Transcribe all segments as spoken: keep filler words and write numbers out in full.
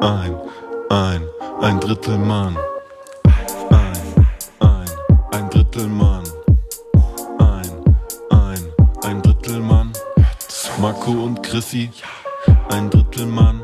Ein, ein, ein Drittel Mann. Ein, ein, ein Drittel Mann. Ein, ein, ein Drittel Mann. Marco und Chrissy, ein Drittel Mann.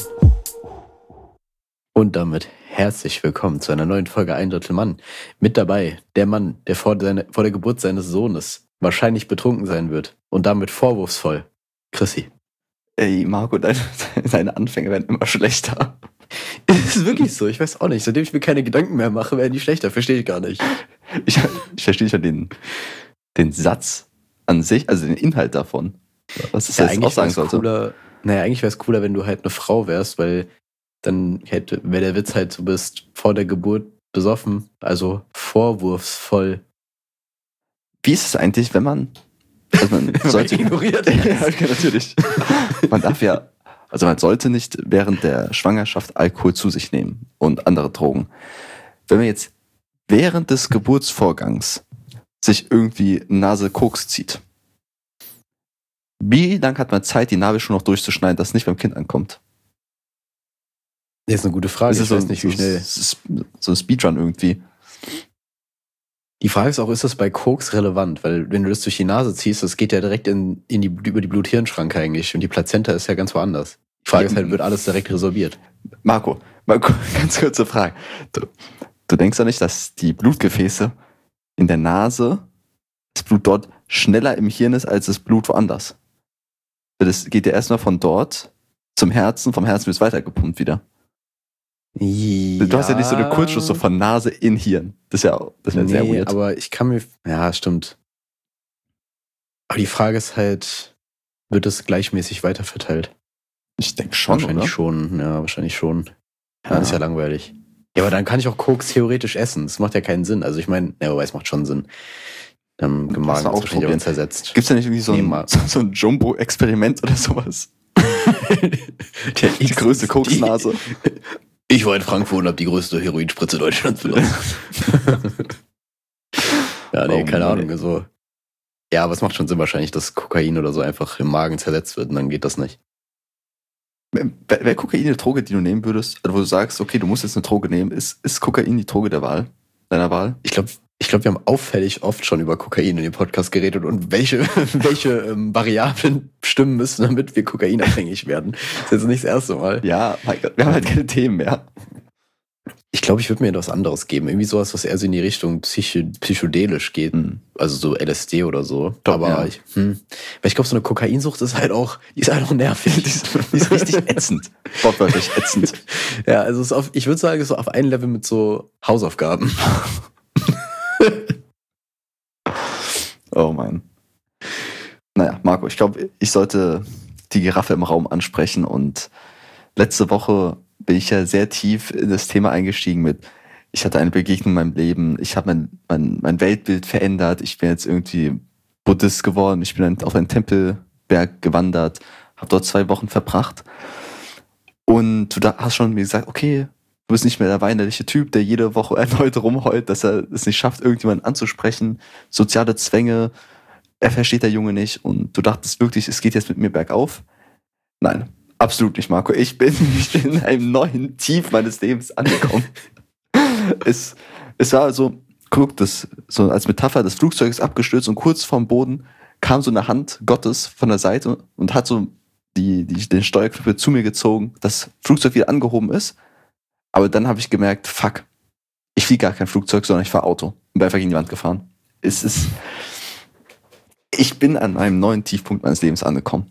Und damit herzlich willkommen zu einer neuen Folge Ein Drittel Mann. Mit dabei der Mann, der vor, seine, vor der Geburt seines Sohnes wahrscheinlich betrunken sein wird und damit vorwurfsvoll. Chrissy. Ey, Marco, deine, deine Anfänge werden immer schlechter. Es ist wirklich so, ich weiß auch nicht. Seitdem ich mir keine Gedanken mehr mache, werden die schlechter. Verstehe ich gar nicht. Ich, ich verstehe nicht den, den Satz an sich, also den Inhalt davon. Was ist ja, das jetzt auch sagen sollte. Cooler, naja, eigentlich wäre es cooler, wenn du halt eine Frau wärst, weil dann hätte, wäre der Witz halt, du bist vor der Geburt besoffen, also vorwurfsvoll. Wie ist es eigentlich, wenn man, also man sollte ignoriert? Ja, okay, natürlich. Man darf ja, also man sollte nicht während der Schwangerschaft Alkohol zu sich nehmen und andere Drogen. Wenn man jetzt während des Geburtsvorgangs sich irgendwie Nase Koks zieht, wie lang hat man Zeit, die Narbe schon noch durchzuschneiden, dass es nicht beim Kind ankommt? Das ist eine gute Frage. Das ist ich so, weiß nicht, wie schnell. So ein Speedrun irgendwie. Die Frage ist auch, ist das bei Koks relevant? Weil wenn du das durch die Nase ziehst, das geht ja direkt in, in die, über die Blut-Hirn-Schranke eigentlich. Und die Plazenta ist ja ganz woanders. Die Frage ist halt, wird alles direkt resorbiert? Marco, Marco, ganz kurze Frage. Du, du denkst doch nicht, dass die Blutgefäße in der Nase, das Blut dort schneller im Hirn ist, als das Blut woanders? Das geht ja erstmal von dort zum Herzen, vom Herzen wird es weitergepumpt wieder. Ja. Du hast ja nicht so eine Kurzschluss so von Nase in Hirn. Das ist ja, das ist ja nee, sehr weird. Aber ich kann mir, ja, stimmt. Aber die Frage ist halt, wird es gleichmäßig weiterverteilt? Ich denke schon, Wahrscheinlich oder? schon, ja, wahrscheinlich schon. Ja, Ja. das ist ja langweilig. Ja, aber dann kann ich auch Koks theoretisch essen. Das macht ja keinen Sinn. Also ich meine, ja, wobei es macht schon Sinn. Ähm, Lass Magen mal ist wahrscheinlich ausprobieren. auch zersetzt. Gibt's da nicht irgendwie so Nee, ein, mal. so, so ein Jumbo-Experiment oder sowas? Die größte Koksnase. Ich war in Frankfurt und habe die größte Heroinspritze Deutschlands benutzt. ja, nee, Oh keine Mann. Ahnung. So. Ja, aber es macht schon Sinn wahrscheinlich, dass Kokain oder so einfach im Magen zersetzt wird und dann geht das nicht. Wäre Kokain eine Droge, die du nehmen würdest? Also wo du sagst, okay, du musst jetzt eine Droge nehmen. Ist, ist Kokain die Droge der Wahl? Deiner Wahl? Ich glaube, ich glaub, wir haben auffällig oft schon über Kokain in dem Podcast geredet und welche, welche ähm, Variablen stimmen müssen, damit wir kokainabhängig werden. Das ist jetzt nicht das erste Mal. Ja, mein Gott, wir haben halt keine Themen mehr. Ich glaube, ich würde mir etwas anderes geben. Irgendwie sowas, was eher so in die Richtung psycho- psychedelisch geht. Hm. Also so L S D oder so. Doch, Aber ja. ich, hm, weil ich glaube, so eine Kokainsucht ist halt auch, die ist halt auch nervig. Die ist, die ist richtig ätzend. Wortwörtlich ätzend. Ja, also es ist auf, ich würde sagen, es ist so auf ein Level mit so Hausaufgaben. Oh Mann. Naja, Marco, ich glaube, ich sollte die Giraffe im Raum ansprechen und letzte Woche bin ich ja sehr tief in das Thema eingestiegen mit, ich hatte eine Begegnung in meinem Leben, ich habe mein, mein, mein Weltbild verändert, ich bin jetzt irgendwie Buddhist geworden, ich bin dann auf einen Tempelberg gewandert, habe dort zwei Wochen verbracht und du da hast schon mir gesagt, okay, du bist nicht mehr der weinerliche Typ, der jede Woche erneut rumheult, dass er es nicht schafft, irgendjemanden anzusprechen, soziale Zwänge, er versteht der Junge nicht und du dachtest wirklich, es geht jetzt mit mir bergauf. Nein, absolut nicht, Marco. Ich bin, ich bin in einem neuen Tief meines Lebens angekommen. es, es war so, guck, das, so als Metapher, das Flugzeug ist abgestürzt und kurz vorm Boden kam so eine Hand Gottes von der Seite und hat so die, die, den Steuerknüppel zu mir gezogen, das Flugzeug wieder angehoben ist. Aber dann habe ich gemerkt, fuck, ich fliege gar kein Flugzeug, sondern ich fahre Auto und bin einfach gegen die Wand gefahren. Es ist, ich bin an einem neuen Tiefpunkt meines Lebens angekommen.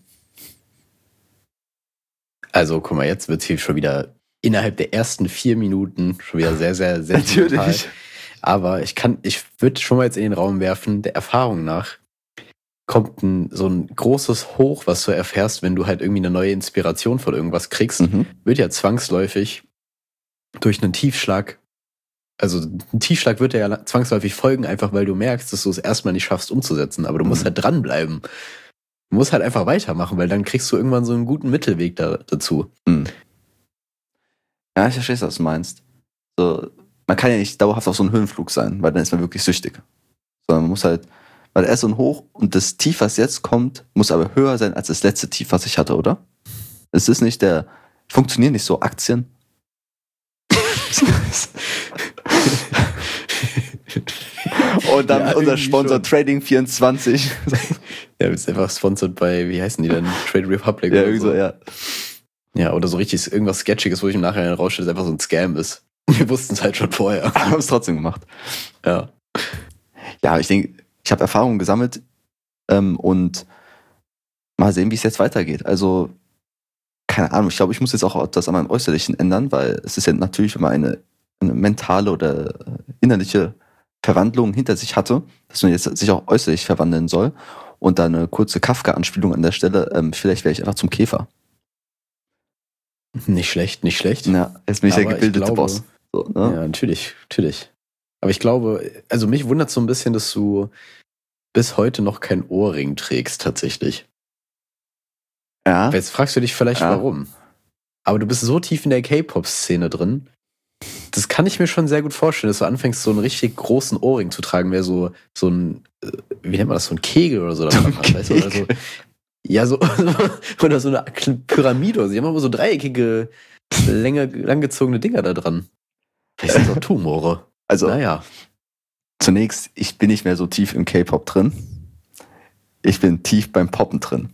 Also, guck mal, jetzt wird es hier schon wieder innerhalb der ersten vier Minuten schon wieder sehr, sehr, sehr Natürlich. brutal. Aber ich kann, ich würde schon mal jetzt in den Raum werfen, der Erfahrung nach kommt ein, so ein großes Hoch, was du erfährst, wenn du halt irgendwie eine neue Inspiration von irgendwas kriegst, Mhm. wird ja zwangsläufig durch einen Tiefschlag, also ein Tiefschlag wird ja zwangsläufig folgen, einfach weil du merkst, dass du es erstmal nicht schaffst umzusetzen, aber du musst Mhm. halt dranbleiben. Du musst halt einfach weitermachen, weil dann kriegst du irgendwann so einen guten Mittelweg da, dazu. Mhm. Ja, ich verstehe, was du meinst. So, man kann ja nicht dauerhaft auf so einem Höhenflug sein, weil dann ist man wirklich süchtig. Sondern man muss halt, weil er ist so ein Hoch und das Tief, was jetzt kommt, muss aber höher sein als das letzte Tief, was ich hatte, oder? Es ist nicht der, funktionieren nicht so Aktien. Und dann Ja, unser irgendwie Sponsor schon. Trading vierundzwanzig. Ja, ist einfach sponsored bei, wie heißen die denn? Trade Republic Ja, oder irgendwie so, ja. Ja, oder so richtig irgendwas Sketchiges, wo ich im Nachhinein rausstelle, dass einfach so ein Scam ist. Wir wussten es halt schon vorher. Haben es trotzdem gemacht. Ja. Ja, ich denke, ich habe Erfahrungen gesammelt ähm, und mal sehen, wie es jetzt weitergeht. Also, keine Ahnung, ich glaube, ich muss jetzt auch etwas an meinem Äußerlichen ändern, weil es ist ja natürlich, wenn man eine, eine mentale oder innerliche Verwandlung hinter sich hatte, dass man jetzt sich auch äußerlich verwandeln soll und dann eine kurze Kafka-Anspielung an der Stelle, ähm, vielleicht wäre ich einfach zum Käfer. Nicht schlecht, nicht schlecht. Ja, jetzt bin ich der Aber ich gebildete glaube- Boss. So, ne? Ja, natürlich, natürlich. Aber ich glaube, also mich wundert so ein bisschen, dass du bis heute noch kein Ohrring trägst, tatsächlich. Ja. Jetzt fragst du dich vielleicht, Ja. warum. Aber du bist so tief in der K-Pop-Szene drin. Das kann ich mir schon sehr gut vorstellen, dass du anfängst, so einen richtig großen Ohrring zu tragen, wäre so, so ein, äh, wie nennt man das, so ein Kegel oder so. Da dran hat, weißt du? Oder so. Ja, so, oder so eine Pyramide. oder so. Die haben immer so dreieckige, länger, langgezogene Dinger da dran. Vielleicht sind das auch Tumore. Also, Naja. zunächst, ich bin nicht mehr so tief im K-Pop drin. Ich bin tief beim Poppen drin.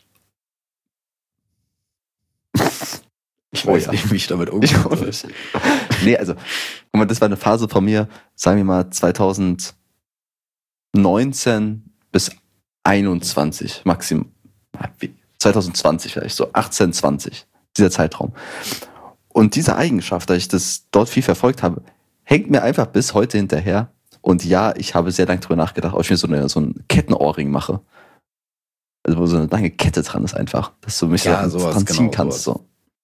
Ich Oh weiß ja. nicht, wie ich damit Ich umgehen auch soll. nicht. Nee, also, guck mal, das war eine Phase von mir, sagen wir mal zwanzig neunzehn bis einundzwanzig, maximum. zwanzig zwanzig vielleicht, so achtzehn, zwanzig, dieser Zeitraum. Und diese Eigenschaft, dass ich das dort viel verfolgt habe, hängt mir einfach bis heute hinterher. Und ja, ich habe sehr lange drüber nachgedacht, ob ich mir so, eine, so einen Kettenohrring mache. Also wo so eine lange Kette dran ist einfach, dass du mich Ja, da sowas, dran ziehen genau, kannst. So.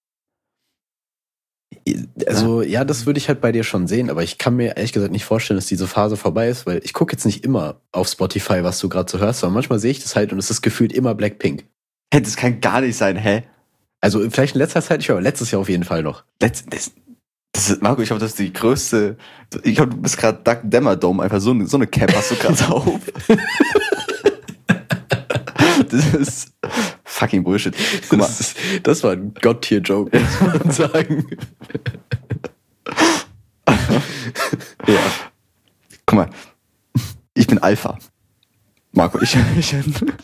Also, ja, das würde ich halt bei dir schon sehen, aber ich kann mir ehrlich gesagt nicht vorstellen, dass diese Phase vorbei ist, weil ich gucke jetzt nicht immer auf Spotify, was du gerade so hörst, sondern manchmal sehe ich das halt und es ist gefühlt immer Blackpink. Hey, das kann gar nicht sein, hä? Also, vielleicht in letzter Zeit nicht, aber letztes Jahr auf jeden Fall noch. Letzt, das, das ist, Marco, ich glaube, das ist die größte. Ich glaube, du bist gerade Duck Dämmerdome, einfach so, eine- so eine Cap hast du gerade auf. Das ist fucking Bullshit. Guck mal, Das, ist, das war ein God-Tier-Joke, muss man sagen. ja. Guck mal, ich bin Alpha. Marco, ich. ich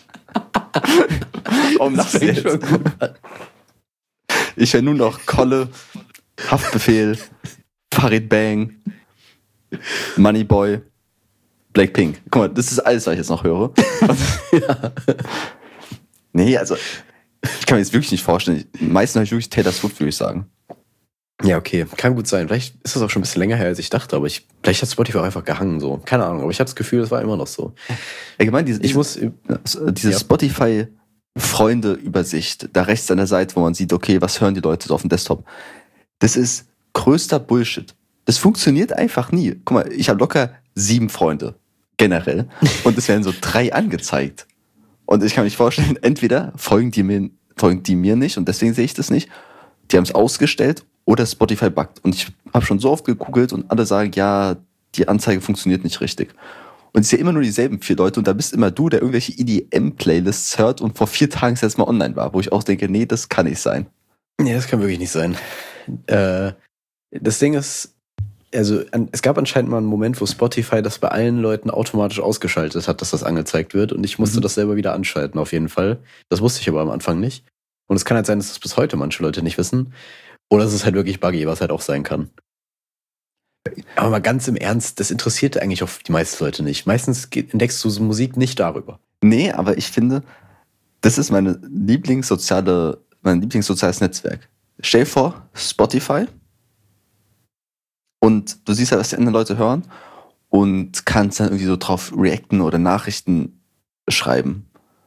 Warum lachst du fängt jetzt? schon gut an. Ich höre nur noch Kolle, Haftbefehl, Farid Bang, Moneyboy, Blackpink. Guck mal, das ist alles, was ich jetzt noch höre. Ja. Nee, also, ich kann mir jetzt wirklich nicht vorstellen. Meistens höre ich wirklich Taylor Swift, würde ich sagen. Ja, okay, kann gut sein. Vielleicht ist das auch schon ein bisschen länger her, als ich dachte, aber ich, vielleicht hat Spotify auch einfach gehangen, so. Keine Ahnung, aber ich habe das Gefühl, das war immer noch so. Allgemein, diese, Ich muss, diese Ja. Spotify-Freunde-Übersicht, da rechts an der Seite, wo man sieht, okay, was hören die Leute so auf dem Desktop. Das ist größter Bullshit. Das funktioniert einfach nie. Guck mal, ich habe locker sieben Freunde, generell. Und es werden so drei angezeigt. Und ich kann mir nicht vorstellen, entweder folgen die mir, folgen die mir nicht und deswegen sehe ich das nicht. Die haben es ausgestellt oder Spotify buggt. Und ich habe schon so oft gegoogelt und alle sagen, ja, die Anzeige funktioniert nicht richtig. Und es ist ja immer nur dieselben vier Leute und da bist immer du, der irgendwelche E D M-Playlists hört und vor vier Tagen das letzte Mal online war, wo ich auch denke, nee, das kann nicht sein. nee, das kann wirklich nicht sein. Äh, das Ding ist, also an, es gab anscheinend mal einen Moment, wo Spotify das bei allen Leuten automatisch ausgeschaltet hat, dass das angezeigt wird und ich musste Mhm. das selber wieder anschalten, auf jeden Fall. Das wusste ich aber am Anfang nicht. Und es kann halt sein, dass das bis heute manche Leute nicht wissen. Oder es ist halt wirklich buggy, was halt auch sein kann. Aber mal ganz im Ernst, das interessiert eigentlich auch die meisten Leute nicht. Meistens geht, entdeckst du so Musik nicht darüber. Nee, aber ich finde, das ist meine Lieblingssoziale, mein Lieblingssoziales Netzwerk. Stell dir vor, Spotify und du siehst ja, was die anderen Leute hören und kannst dann irgendwie so drauf reacten oder Nachrichten schreiben.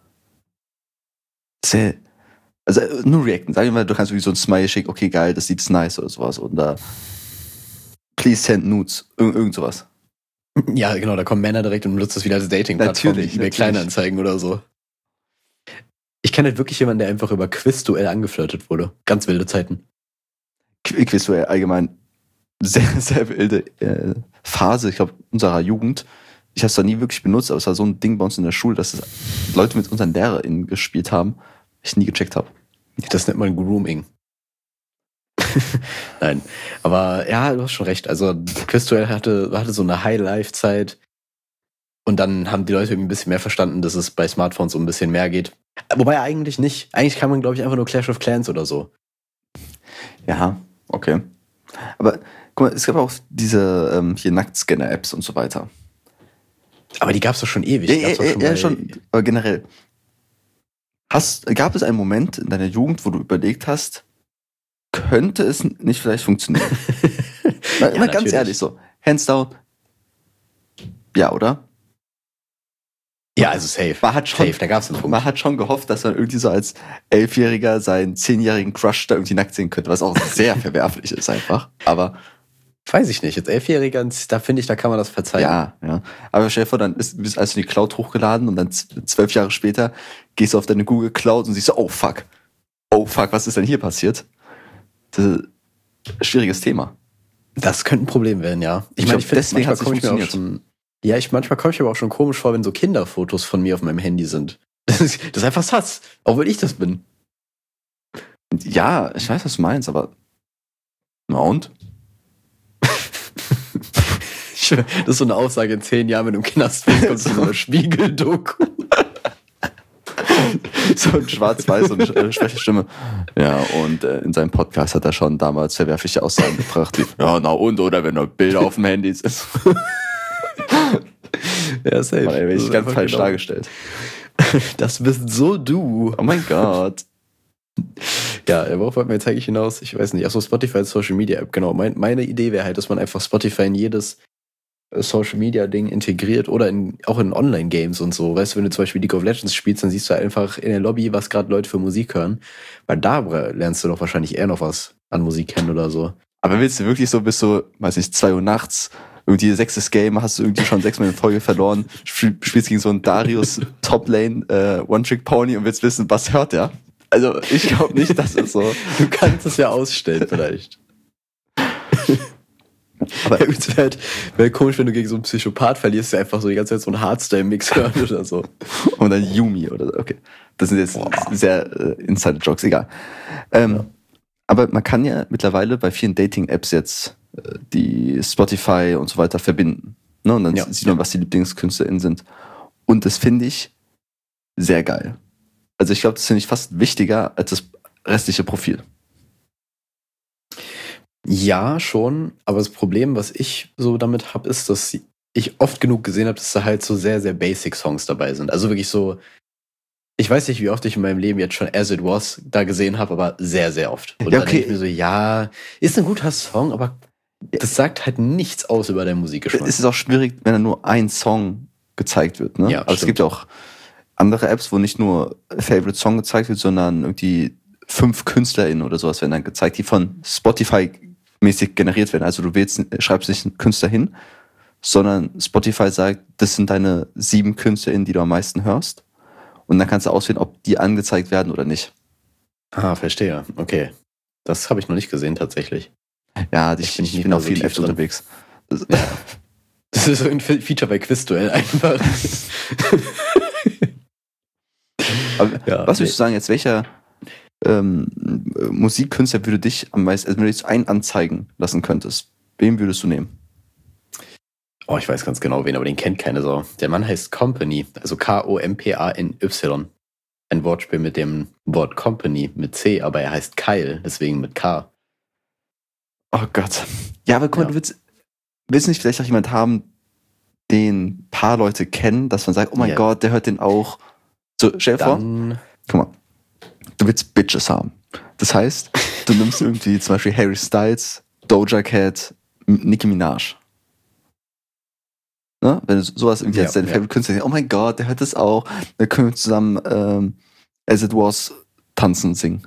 Sehr, also äh, nur reacten. Sag ich mal, du kannst irgendwie so ein Smiley schicken, okay, geil, das Lied ist nice oder sowas. Oder please send nudes, irgend, irgend sowas. Ja, genau, da kommen Männer direkt und nutzt das wieder als Dating-Plattform, Natürlich, wie bei natürlich. Kleinanzeigen oder so. Ich kenne halt wirklich jemanden, der einfach über Quizduell angeflirtet wurde. Ganz wilde Zeiten. Qu- Quizduell allgemein sehr, sehr wilde äh, Phase, ich glaube, unserer Jugend. Ich habe es zwar nie wirklich benutzt, aber es war so ein Ding bei uns in der Schule, dass es Leute mit unseren LehrerInnen gespielt haben, ich nie gecheckt habe. Das nennt man Grooming. Nein, aber ja, du hast schon recht. Also Quizduell hatte, hatte so eine High-Life-Zeit und dann haben die Leute irgendwie ein bisschen mehr verstanden, dass es bei Smartphones so ein bisschen mehr geht. Wobei eigentlich nicht. Eigentlich kann man, glaube ich, einfach nur Clash of Clans oder so. Ja, okay. Aber guck mal, es gab auch diese ähm, hier Nacktscanner-Apps und so weiter. Aber die gab es doch schon ewig. Ja, Gab's doch ja, schon ja, bei- schon, aber generell. Hast, gab es einen Moment in deiner Jugend, wo du überlegt hast, könnte es nicht vielleicht funktionieren? mal, Ja, mal ganz natürlich. ehrlich so, hands down. Ja, oder? Ja, also safe. Man hat schon, Safe, da gab's einen Punkt. man hat schon gehofft, dass man irgendwie so als Elfjähriger seinen zehnjährigen Crush da irgendwie nackt sehen könnte, was auch sehr verwerflich ist einfach. Aber Weiß ich nicht. Jetzt Elfjähriger, da finde ich, da kann man das verzeihen. ja, ja. Aber stell dir vor, dann ist, bist also in die Cloud hochgeladen und dann z- zwölf Jahre später gehst du auf deine Google Cloud und siehst so, oh fuck. Oh fuck, was ist denn hier passiert? Das ist ein schwieriges Thema. Das könnte ein Problem werden, ja. Ich Ich meine, glaub, ich finde, deswegen manchmal hat's nicht komme ich mir auch funktioniert. schon. Ja, ich manchmal komme ich mir aber auch schon komisch vor, wenn so Kinderfotos von mir auf meinem Handy sind. Das ist, das ist einfach Satz, obwohl ich das bin. Ja, ich weiß, was du meinst, aber na und? Ich, das ist so eine Aussage in zehn Jahren, wenn du im Knast bist, kommt so eine Spiegeldoku. So ein Schwarz-Weiß und äh, schwäche Stimme. Ja, und äh, in seinem Podcast hat er schon damals verwerfliche Aussagen gebracht, wie, ja, na und, oder wenn noch Bilder auf dem Handy ist. Ja, safe. Mann, ey, bin Das ich ist ganz einfach falsch genau- dargestellt. Das bist so du. Oh mein Gott. Ja, worauf wollten wir jetzt eigentlich hinaus? Ich weiß nicht. Achso, Spotify als Social Media App, genau. Mein, meine Idee wäre halt, dass man einfach Spotify in jedes äh, Social Media Ding integriert oder in, auch in Online-Games und so. Weißt du, wenn du zum Beispiel League of Legends spielst, dann siehst du einfach in der Lobby, was gerade Leute für Musik hören. Weil da lernst du doch wahrscheinlich eher noch was an Musik kennen oder so. Aber willst du wirklich so bis so, weiß nicht, zwei Uhr nachts, irgendwie sechstes Game, hast du irgendwie schon sechsmal in Folge verloren, spiel- spielst gegen so einen Darius Toplane äh, One-Trick-Pony und willst wissen, was hört der? Also ich glaube nicht, dass es so. Du kannst es ja ausstellen vielleicht. Aber Ja, es wäre halt, wär komisch, wenn du gegen so einen Psychopath verlierst, der einfach so die ganze Zeit so einen Hardstyle-Mix hört oder so. und dann Yumi oder so. Okay. Das sind jetzt Boah. sehr äh, Insider-Jokes, egal. Ähm, Ja. Aber man kann ja mittlerweile bei vielen Dating-Apps jetzt äh, die Spotify und so weiter verbinden. Ne? Und dann Ja. sieht man, was die LieblingskünstlerInnen sind. Und das finde ich sehr geil. Also ich glaube, das finde ich fast wichtiger als das restliche Profil. Ja, schon. Aber das Problem, was ich so damit habe, ist, dass ich oft genug gesehen habe, dass da halt so sehr, sehr basic Songs dabei sind. Also wirklich so, ich weiß nicht, wie oft ich in meinem Leben jetzt schon As It Was da gesehen habe, aber sehr, sehr oft. Und Ja, dann okay. denke ich mir so, ja, ist ein guter Song, aber das sagt halt nichts aus über deinen Musikgeschmack. Es ist auch schwierig, wenn da nur ein Song gezeigt wird. Ne? Ja, Aber es stimmt. gibt ja auch andere Apps, wo nicht nur Favorite Song gezeigt wird, sondern irgendwie fünf KünstlerInnen oder sowas werden dann gezeigt, die von Spotify mäßig generiert werden. Also du wählst, schreibst nicht einen Künstler hin, sondern Spotify sagt, das sind deine sieben KünstlerInnen, die du am meisten hörst. Und dann kannst du auswählen, ob die angezeigt werden oder nicht. Ah, verstehe. Okay. Das habe ich noch nicht gesehen, tatsächlich. Ja, ich, Ich bin ich nicht bin mehr auf so vielen tief Apps drin. unterwegs. Das, Das ist so ein Feature bei Quizduell einfach. Aber Ja, was nee. würdest du sagen jetzt, welcher ähm, Musikkünstler würde dich am meisten, also wenn du jetzt einen anzeigen lassen könntest, wen würdest du nehmen? Oh, ich weiß ganz genau wen, aber den kennt keine Sau. Der Mann heißt Company, also K O M P A N Y. Ein Wortspiel mit dem Wort Company mit C, aber er heißt Kyle, deswegen mit K. Oh Gott. Ja, aber guck mal, Ja. du willst, willst nicht vielleicht auch jemand haben, den ein paar Leute kennen, dass man sagt, oh mein Ja. Gott, der hört den auch. So, stell dir vor, Dann, guck mal, du willst Bitches haben. Das heißt, du nimmst irgendwie zum Beispiel Harry Styles, Doja Cat, M- Nicki Minaj. Ne? Wenn du sowas irgendwie Ja, als deine ja. Favorite Künstler denkst, oh mein Gott, der hört das auch. Dann können wir zusammen ähm, As It Was tanzen, singen.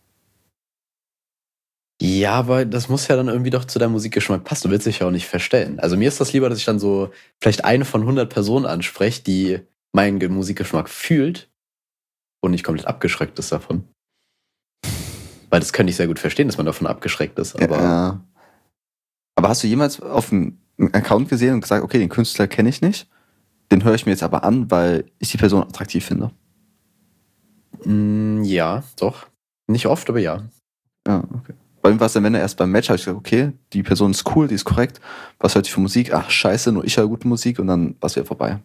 ja, aber das muss ja dann irgendwie doch zu deinem Musikgeschmack passen. Du willst dich ja auch nicht verstellen. Also mir ist das lieber, dass ich dann so vielleicht eine von hundert Personen anspreche, die meinen Ge- Musikgeschmack fühlt und nicht komplett abgeschreckt ist davon. Weil das könnte ich sehr gut verstehen, dass man davon abgeschreckt ist. Aber Ja. Aber hast du jemals auf einem Account gesehen und gesagt, okay, den Künstler kenne ich nicht, den höre ich mir jetzt aber an, weil ich die Person attraktiv finde? mh, ja, doch. Nicht oft, aber ja. Ja, okay. Bei mir war es dann, wenn er erst beim Match, habe ich gesagt, okay, die Person ist cool, die ist korrekt. Was hört die für Musik? Ach, scheiße, nur ich höre gute Musik und dann war es wieder vorbei.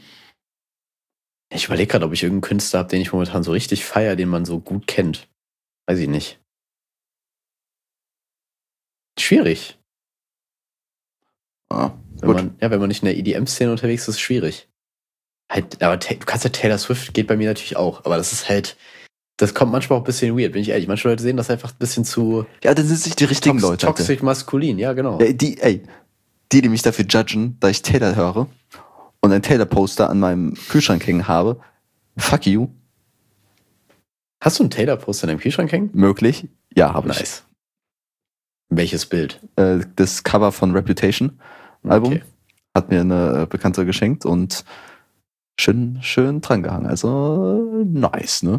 Ich überlege gerade, ob ich irgendeinen Künstler habe, den ich momentan so richtig feiere, den man so gut kennt. Weiß ich nicht. Schwierig. Ah, wenn gut. man, ja, wenn man nicht in der E D M-Szene unterwegs ist, ist es schwierig. Halt, aber Ta- du kannst ja Taylor Swift, geht bei mir natürlich auch, aber das ist halt, das kommt manchmal auch ein bisschen weird, bin ich ehrlich. Manche Leute sehen das einfach ein bisschen zu Ja, dann sind es nicht die richtigen tox- Leute. Alter. toxisch maskulin, ja, genau. Ja, die, ey, die, die mich dafür judgen, da ich Taylor höre und ein Taylor-Poster an meinem Kühlschrank hängen habe, fuck you. Hast du einen Taylor-Poster in deinem Kühlschrank hängen? Möglich? Ja, habe Nice. Welches Bild? ich. Äh, das Cover von Reputation Album Okay. hat mir eine äh, Bekannte geschenkt und schön, schön dran gehangen. Also nice, ne?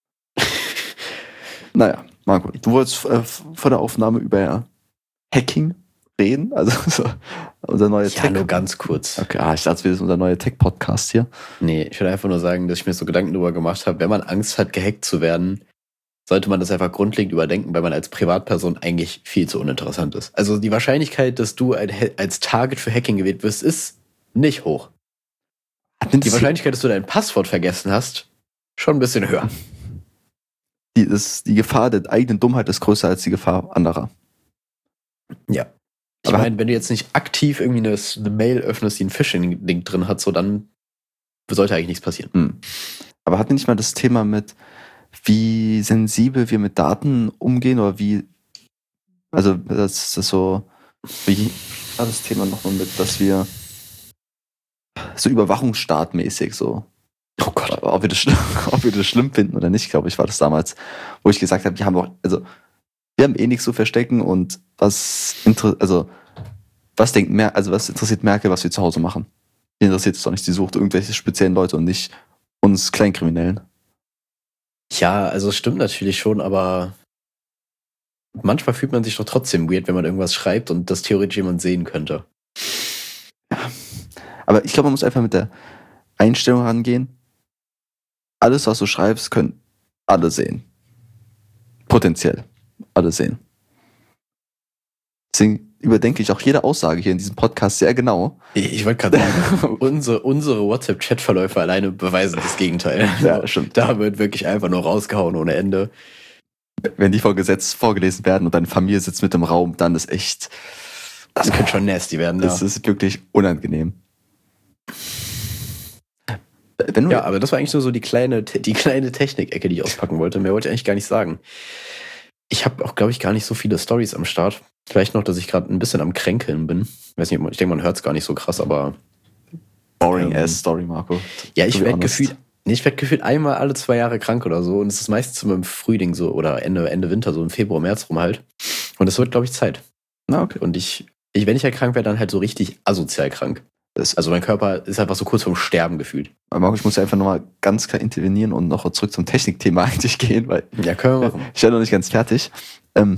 Naja, Marco, du wolltest äh, vor der Aufnahme über Hacking reden? Also so, unser neuer Ja, Tech. nur ganz kurz. Okay, ah, ich dachte, wir sind unser neuer Tech-Podcast hier. Nee, ich will einfach nur sagen, dass ich mir so Gedanken darüber gemacht habe, wenn man Angst hat, gehackt zu werden, sollte man das einfach grundlegend überdenken, weil man als Privatperson eigentlich viel zu uninteressant ist. Also die Wahrscheinlichkeit, dass du ein- als Target für Hacking gewählt wirst, ist nicht hoch. Hat denn Die das Wahrscheinlichkeit, dass du dein Passwort vergessen hast, schon ein bisschen höher. die, das, die Gefahr der eigenen Dummheit ist größer als die Gefahr anderer. Ja. Ich Aber meine, wenn du jetzt nicht aktiv irgendwie eine, eine Mail öffnest, die einen Phishing-Link drin hat, so dann sollte eigentlich nichts passieren. Hm. Aber hatten wir nicht mal das Thema mit, wie sensibel wir mit Daten umgehen oder wie, also das ist so, wie war das Thema nochmal mit, dass wir so überwachungsstaatmäßig so, Oh Gott. ob wir das, schlimm- ob wir das schlimm finden oder nicht, glaube ich, war das damals, wo ich gesagt habe, wir haben auch, also wir haben eh nichts zu verstecken und was inter, also was denkt Mer also was interessiert Merkel, was wir zu Hause machen? Die interessiert es doch nicht, sie sucht irgendwelche speziellen Leute und nicht uns Kleinkriminellen. Ja, also es stimmt natürlich schon, aber manchmal fühlt man sich doch trotzdem weird, wenn man irgendwas schreibt und das theoretisch jemand sehen könnte. Aber ich glaube, man muss einfach mit der Einstellung rangehen. Alles, was du schreibst, können alle sehen. Potenziell alle sehen. Deswegen überdenke ich auch jede Aussage hier in diesem Podcast sehr genau. Ich, ich wollte gerade sagen, unsere, unsere WhatsApp-Chat-Verläufe alleine beweisen das Gegenteil. Ja, stimmt. Da wird wirklich einfach nur rausgehauen ohne Ende. Wenn die vor Gesetz vorgelesen werden und deine Familie sitzt mit im Raum, dann ist echt, Das könnte schon nasty werden, ja. das ist wirklich unangenehm. Wenn du, Ja, aber das war eigentlich nur so die kleine, die kleine Technik-Ecke, die ich auspacken wollte. Mehr wollte ich eigentlich gar nicht sagen. Ich habe auch, glaube ich, gar nicht so viele Storys am Start. Vielleicht noch, dass ich gerade ein bisschen am Kränkeln bin. Ich weiß nicht, ich denke, man hört es gar nicht so krass, aber boring ähm, ass Story, Marco. ja, ich To be werde honest. gefühlt, nee, ich werd gefühlt einmal alle zwei Jahre krank oder so. Und es ist meistens immer im Frühling so oder Ende, Ende Winter, so im Februar, März rum halt. Und es wird, glaube ich, Zeit. Na, okay. Und ich, ich, wenn ich halt krank werde, dann halt so richtig asozial krank. Das, Also mein Körper ist einfach so kurz vorm Sterben gefühlt. aber Marco, ich muss einfach nochmal ganz klar intervenieren und noch zurück zum Technikthema eigentlich gehen, weil Ja, können wir machen. ich bin noch nicht ganz fertig. Ähm,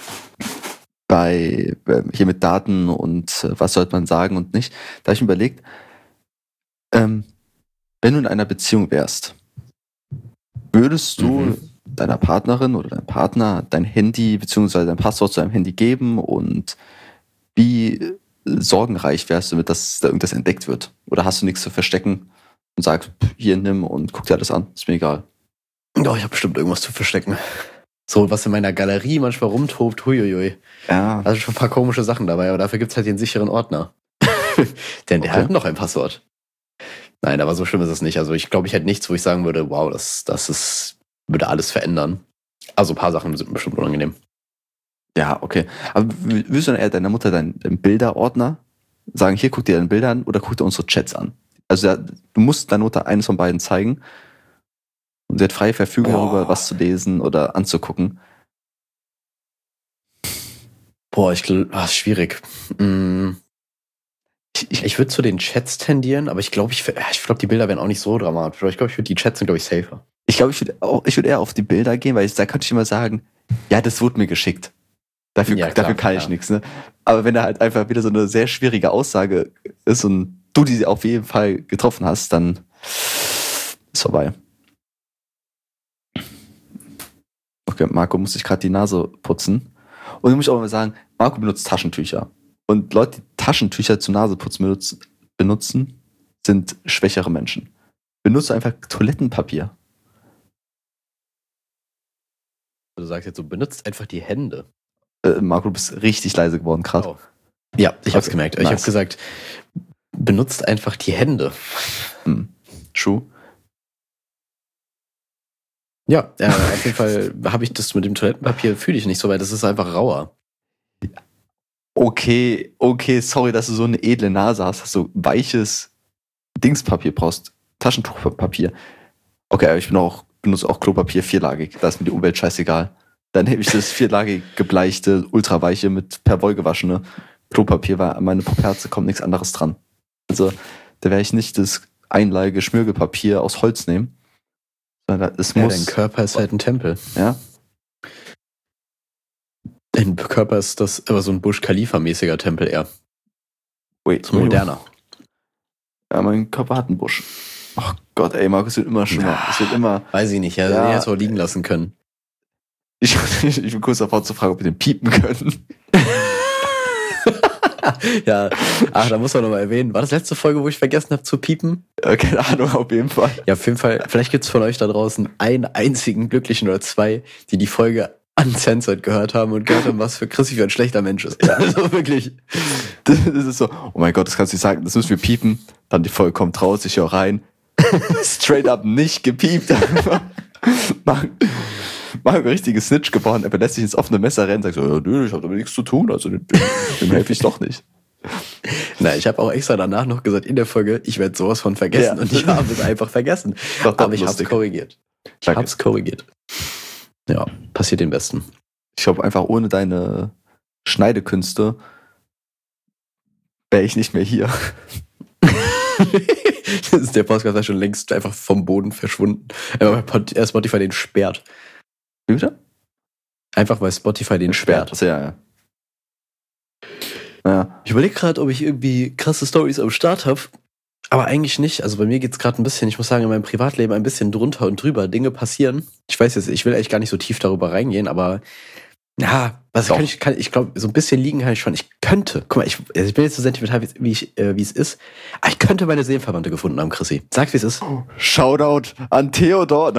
bei äh, hier mit Daten und äh, was sollte man sagen und nicht, da habe ich mir überlegt, ähm, wenn du in einer Beziehung wärst, würdest du Mhm. deiner Partnerin oder deinem Partner dein Handy bzw. dein Passwort zu deinem Handy geben und wie äh, sorgenreich wärst du damit, dass da irgendwas entdeckt wird? Oder hast du nichts zu verstecken und sagst, pff, hier nimm und guck dir alles an, ist mir egal. Doch, ich habe bestimmt irgendwas zu verstecken. So, was in meiner Galerie manchmal rumtobt, huiuiui. Ja, Also schon ein paar komische Sachen dabei, aber dafür gibt's halt den sicheren Ordner. Denn der Okay. hat noch ein Passwort. Nein, aber so schlimm ist es nicht. Also ich glaube, ich hätte nichts, wo ich sagen würde, wow, das, das ist, würde alles verändern. Also ein paar Sachen sind bestimmt unangenehm. ja, okay. Aber w- würdest du dann eher deiner Mutter deinen, deinen Bilderordner sagen, hier guck dir deine Bilder an oder guck dir unsere Chats an? Also ja, du musst deiner Mutter eines von beiden zeigen und sie hat freie Verfügung Boah. darüber, was zu lesen oder anzugucken. Boah, ich glaube, ah, ist schwierig. Mm, Ich, ich, Ich würde zu den Chats tendieren, aber ich glaube, ich, ich glaube, die Bilder wären auch nicht so dramatisch. Aber ich glaube, ich würde die Chats sind, glaube ich, safer. ich glaube, ich würde auch- ich würde eher auf die Bilder gehen, weil ich, da könnte ich immer sagen, ja, das wurde mir geschickt. Dafür, Ja, klar, dafür kann ich ja. nichts. Ne? Aber wenn da halt einfach wieder so eine sehr schwierige Aussage ist und du die auf jeden Fall getroffen hast, dann ist vorbei. Okay, Marco muss sich gerade die Nase putzen. Und dann muss ich auch mal sagen, Marco benutzt Taschentücher. Und Leute, die Taschentücher zum Naseputzen benutzen, benutzen sind schwächere Menschen. Benutze einfach Toilettenpapier. Du sagst jetzt so, benutzt einfach die Hände. Äh, Marco, du bist richtig leise geworden gerade. Oh. Ja, ich hab's Okay, gemerkt. Ich nice. habe gesagt, benutzt einfach die Hände. Hm. Schuh. Ja, äh, auf jeden Fall habe ich das mit dem Toilettenpapier, fühle ich nicht so, weil das ist einfach rauer. Okay, okay, sorry, dass du so eine edle Nase hast, dass du weiches Dingspapier brauchst. Taschentuchpapier. Okay, aber ich bin auch, benutze auch Klopapier vierlagig. Da ist mir die Umwelt scheißegal. Dann hebe ich das vierlagig gebleichte, ultraweiche mit per Woll gewaschene Klopapier, weil an meine Puperze kommt nichts anderes dran. Also, da werde ich nicht das einlagige Schmirgelpapier aus Holz nehmen. Sondern es Ja, muss. dein Körper ist halt ein Tempel. Ja? Dein Körper ist das aber so ein Burj Khalifa-mäßiger Tempel eher. Wait, So moderner. Ja, mein Körper hat einen Busch. Ach Gott, ey, Markus, es wird immer schlimmer. Es wird immer. Weiß ich nicht, ja, Ja. ja. Hätte auch liegen lassen können. Ich, ich, ich bin kurz davor zu fragen, ob wir den piepen können. Ja, ach, da muss man nochmal erwähnen. War das letzte Folge, wo ich vergessen habe zu piepen? Äh, keine Ahnung, auf jeden Fall. Ja, auf jeden Fall, vielleicht gibt es von euch da draußen einen einzigen Glücklichen oder zwei, die die Folge uncensored gehört haben und gehört haben, was für Chrissy für ein schlechter Mensch ist. Ja. Also wirklich. Das ist so, oh mein Gott, das kannst du nicht sagen, das müssen wir piepen. Dann die Folge kommt raus, ich höre rein. Straight up nicht gepiept. Mach, mach ein richtiges Snitch gebaut, er lässt sich ins offene Messer rennen und sagt so, ja, nö, ich hab damit nichts zu tun, also dem, dem helfe ich doch nicht. Nein, ich habe auch extra danach noch gesagt in der Folge, ich werde sowas von vergessen Ja. und ich habe es einfach vergessen. Doch, doch, Aber ich habe es lustig. korrigiert. Ich Danke. habe es korrigiert. Ja, passiert den Besten. Ich glaube, einfach ohne deine Schneidekünste wäre ich nicht mehr hier. Das ist der Podcast ist schon längst einfach vom Boden verschwunden. Aber weil Pod- äh, Spotify den sperrt. Wie bitte? Einfach weil Spotify den sperrt. Also, ja, ja. Ja. Ich überlege gerade, ob ich irgendwie krasse Stories am Start habe. Aber eigentlich nicht. Also bei mir geht's gerade ein bisschen, ich muss sagen, in meinem Privatleben ein bisschen drunter und drüber. Dinge passieren. Ich weiß jetzt, ich will eigentlich gar nicht so tief darüber reingehen, aber ja, was Doch. kann ich, kann, ich glaube, so ein bisschen liegen kann ich schon. Ich könnte, guck mal, ich, also ich bin jetzt so sentimental, wie ich, äh, wie es ist. Aber ich könnte meine Seelenverwandte gefunden haben, Chrissy. Sag, wie es ist. Shoutout an Theodor.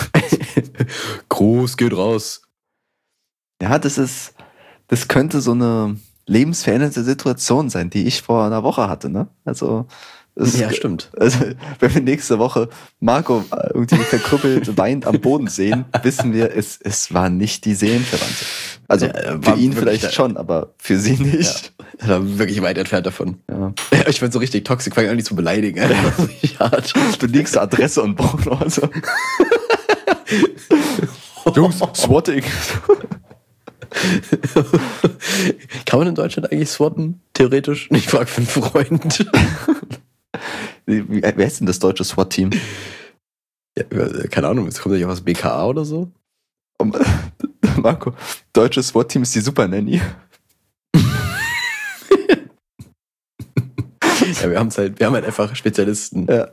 Gruß geht raus. Ja, das ist, das könnte so eine lebensverändernde Situation sein, die ich vor einer Woche hatte, ne? Also, es, Ja, stimmt. also, wenn wir nächste Woche Marco irgendwie verkrüppelt weint am Boden sehen, wissen wir, es, es war nicht die Seelenverwandte. Also, Ja, für war ihn wirklich vielleicht da- schon, aber für sie nicht. Das war wirklich weit entfernt davon. Ja. Ich bin so richtig toxisch, fange an, die zu beleidigen. Das ist richtig hart. Du liegst zur Adresse und brauchst noch so. Jungs, Swatting. Kann man in Deutschland eigentlich swatten? Theoretisch? Ich frage für einen Freund. Wie, wie- wer ist denn das deutsche SWAT-Team? Ja, keine Ahnung, es kommt ja auch aus B K A oder so. Um, Marco, deutsches SWAT-Team ist die Super Nanny. Ja, wir haben halt, wir haben halt einfach Spezialisten. Ja.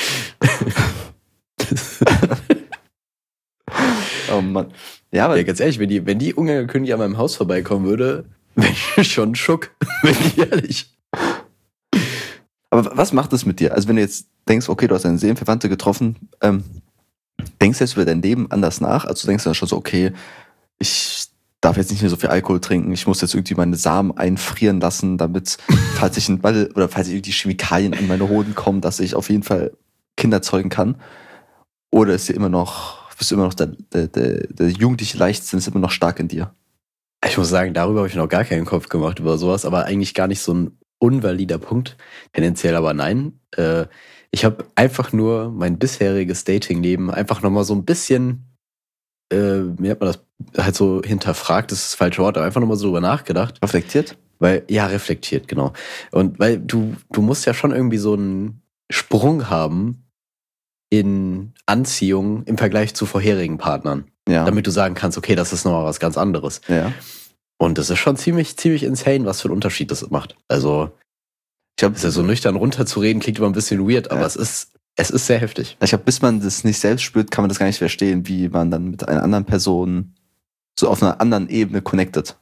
Oh Mann. Ja, aber Ja, ganz ehrlich, wenn die, wenn die Ungarn Königin an meinem Haus vorbeikommen würde, wäre ich schon schock. Bin ich ehrlich. Aber was macht das mit dir? Also wenn du jetzt denkst, okay, du hast eine Seelenverwandte getroffen, ähm, denkst du jetzt über dein Leben anders nach? Also denkst du dann schon so, okay, ich darf jetzt nicht mehr so viel Alkohol trinken, ich muss jetzt irgendwie meine Samen einfrieren lassen, damit, falls ich ein Ball oder falls irgendwie Chemikalien an meine Hoden kommen, dass ich auf jeden Fall Kinder zeugen kann? Oder ist dir immer noch, bist du immer noch der, der, der, der jugendliche Leichtsinn ist immer noch stark in dir? Ich muss sagen, darüber habe ich noch gar keinen Kopf gemacht über sowas, aber eigentlich gar nicht so ein unvalider Punkt. Tendenziell aber nein. Äh, ich habe einfach nur mein bisheriges Datingleben einfach nochmal so ein bisschen, äh, wie hat man das halt so hinterfragt, das ist das falsche Wort, aber einfach nochmal so drüber nachgedacht. Reflektiert? Weil, ja, reflektiert, genau. Und weil du, du musst ja schon irgendwie so einen Sprung haben in Anziehung im Vergleich zu vorherigen Partnern, Ja. damit du sagen kannst, okay, das ist nochmal was ganz anderes. ja. Und das ist schon ziemlich, ziemlich insane, was für einen Unterschied das macht. Also, Ich habe ist ja so nüchtern runterzureden, klingt immer ein bisschen weird, aber Ja. es ist, es ist sehr heftig. Ich glaube, bis man das nicht selbst spürt, kann man das gar nicht verstehen, wie man dann mit einer anderen Person so auf einer anderen Ebene connectet.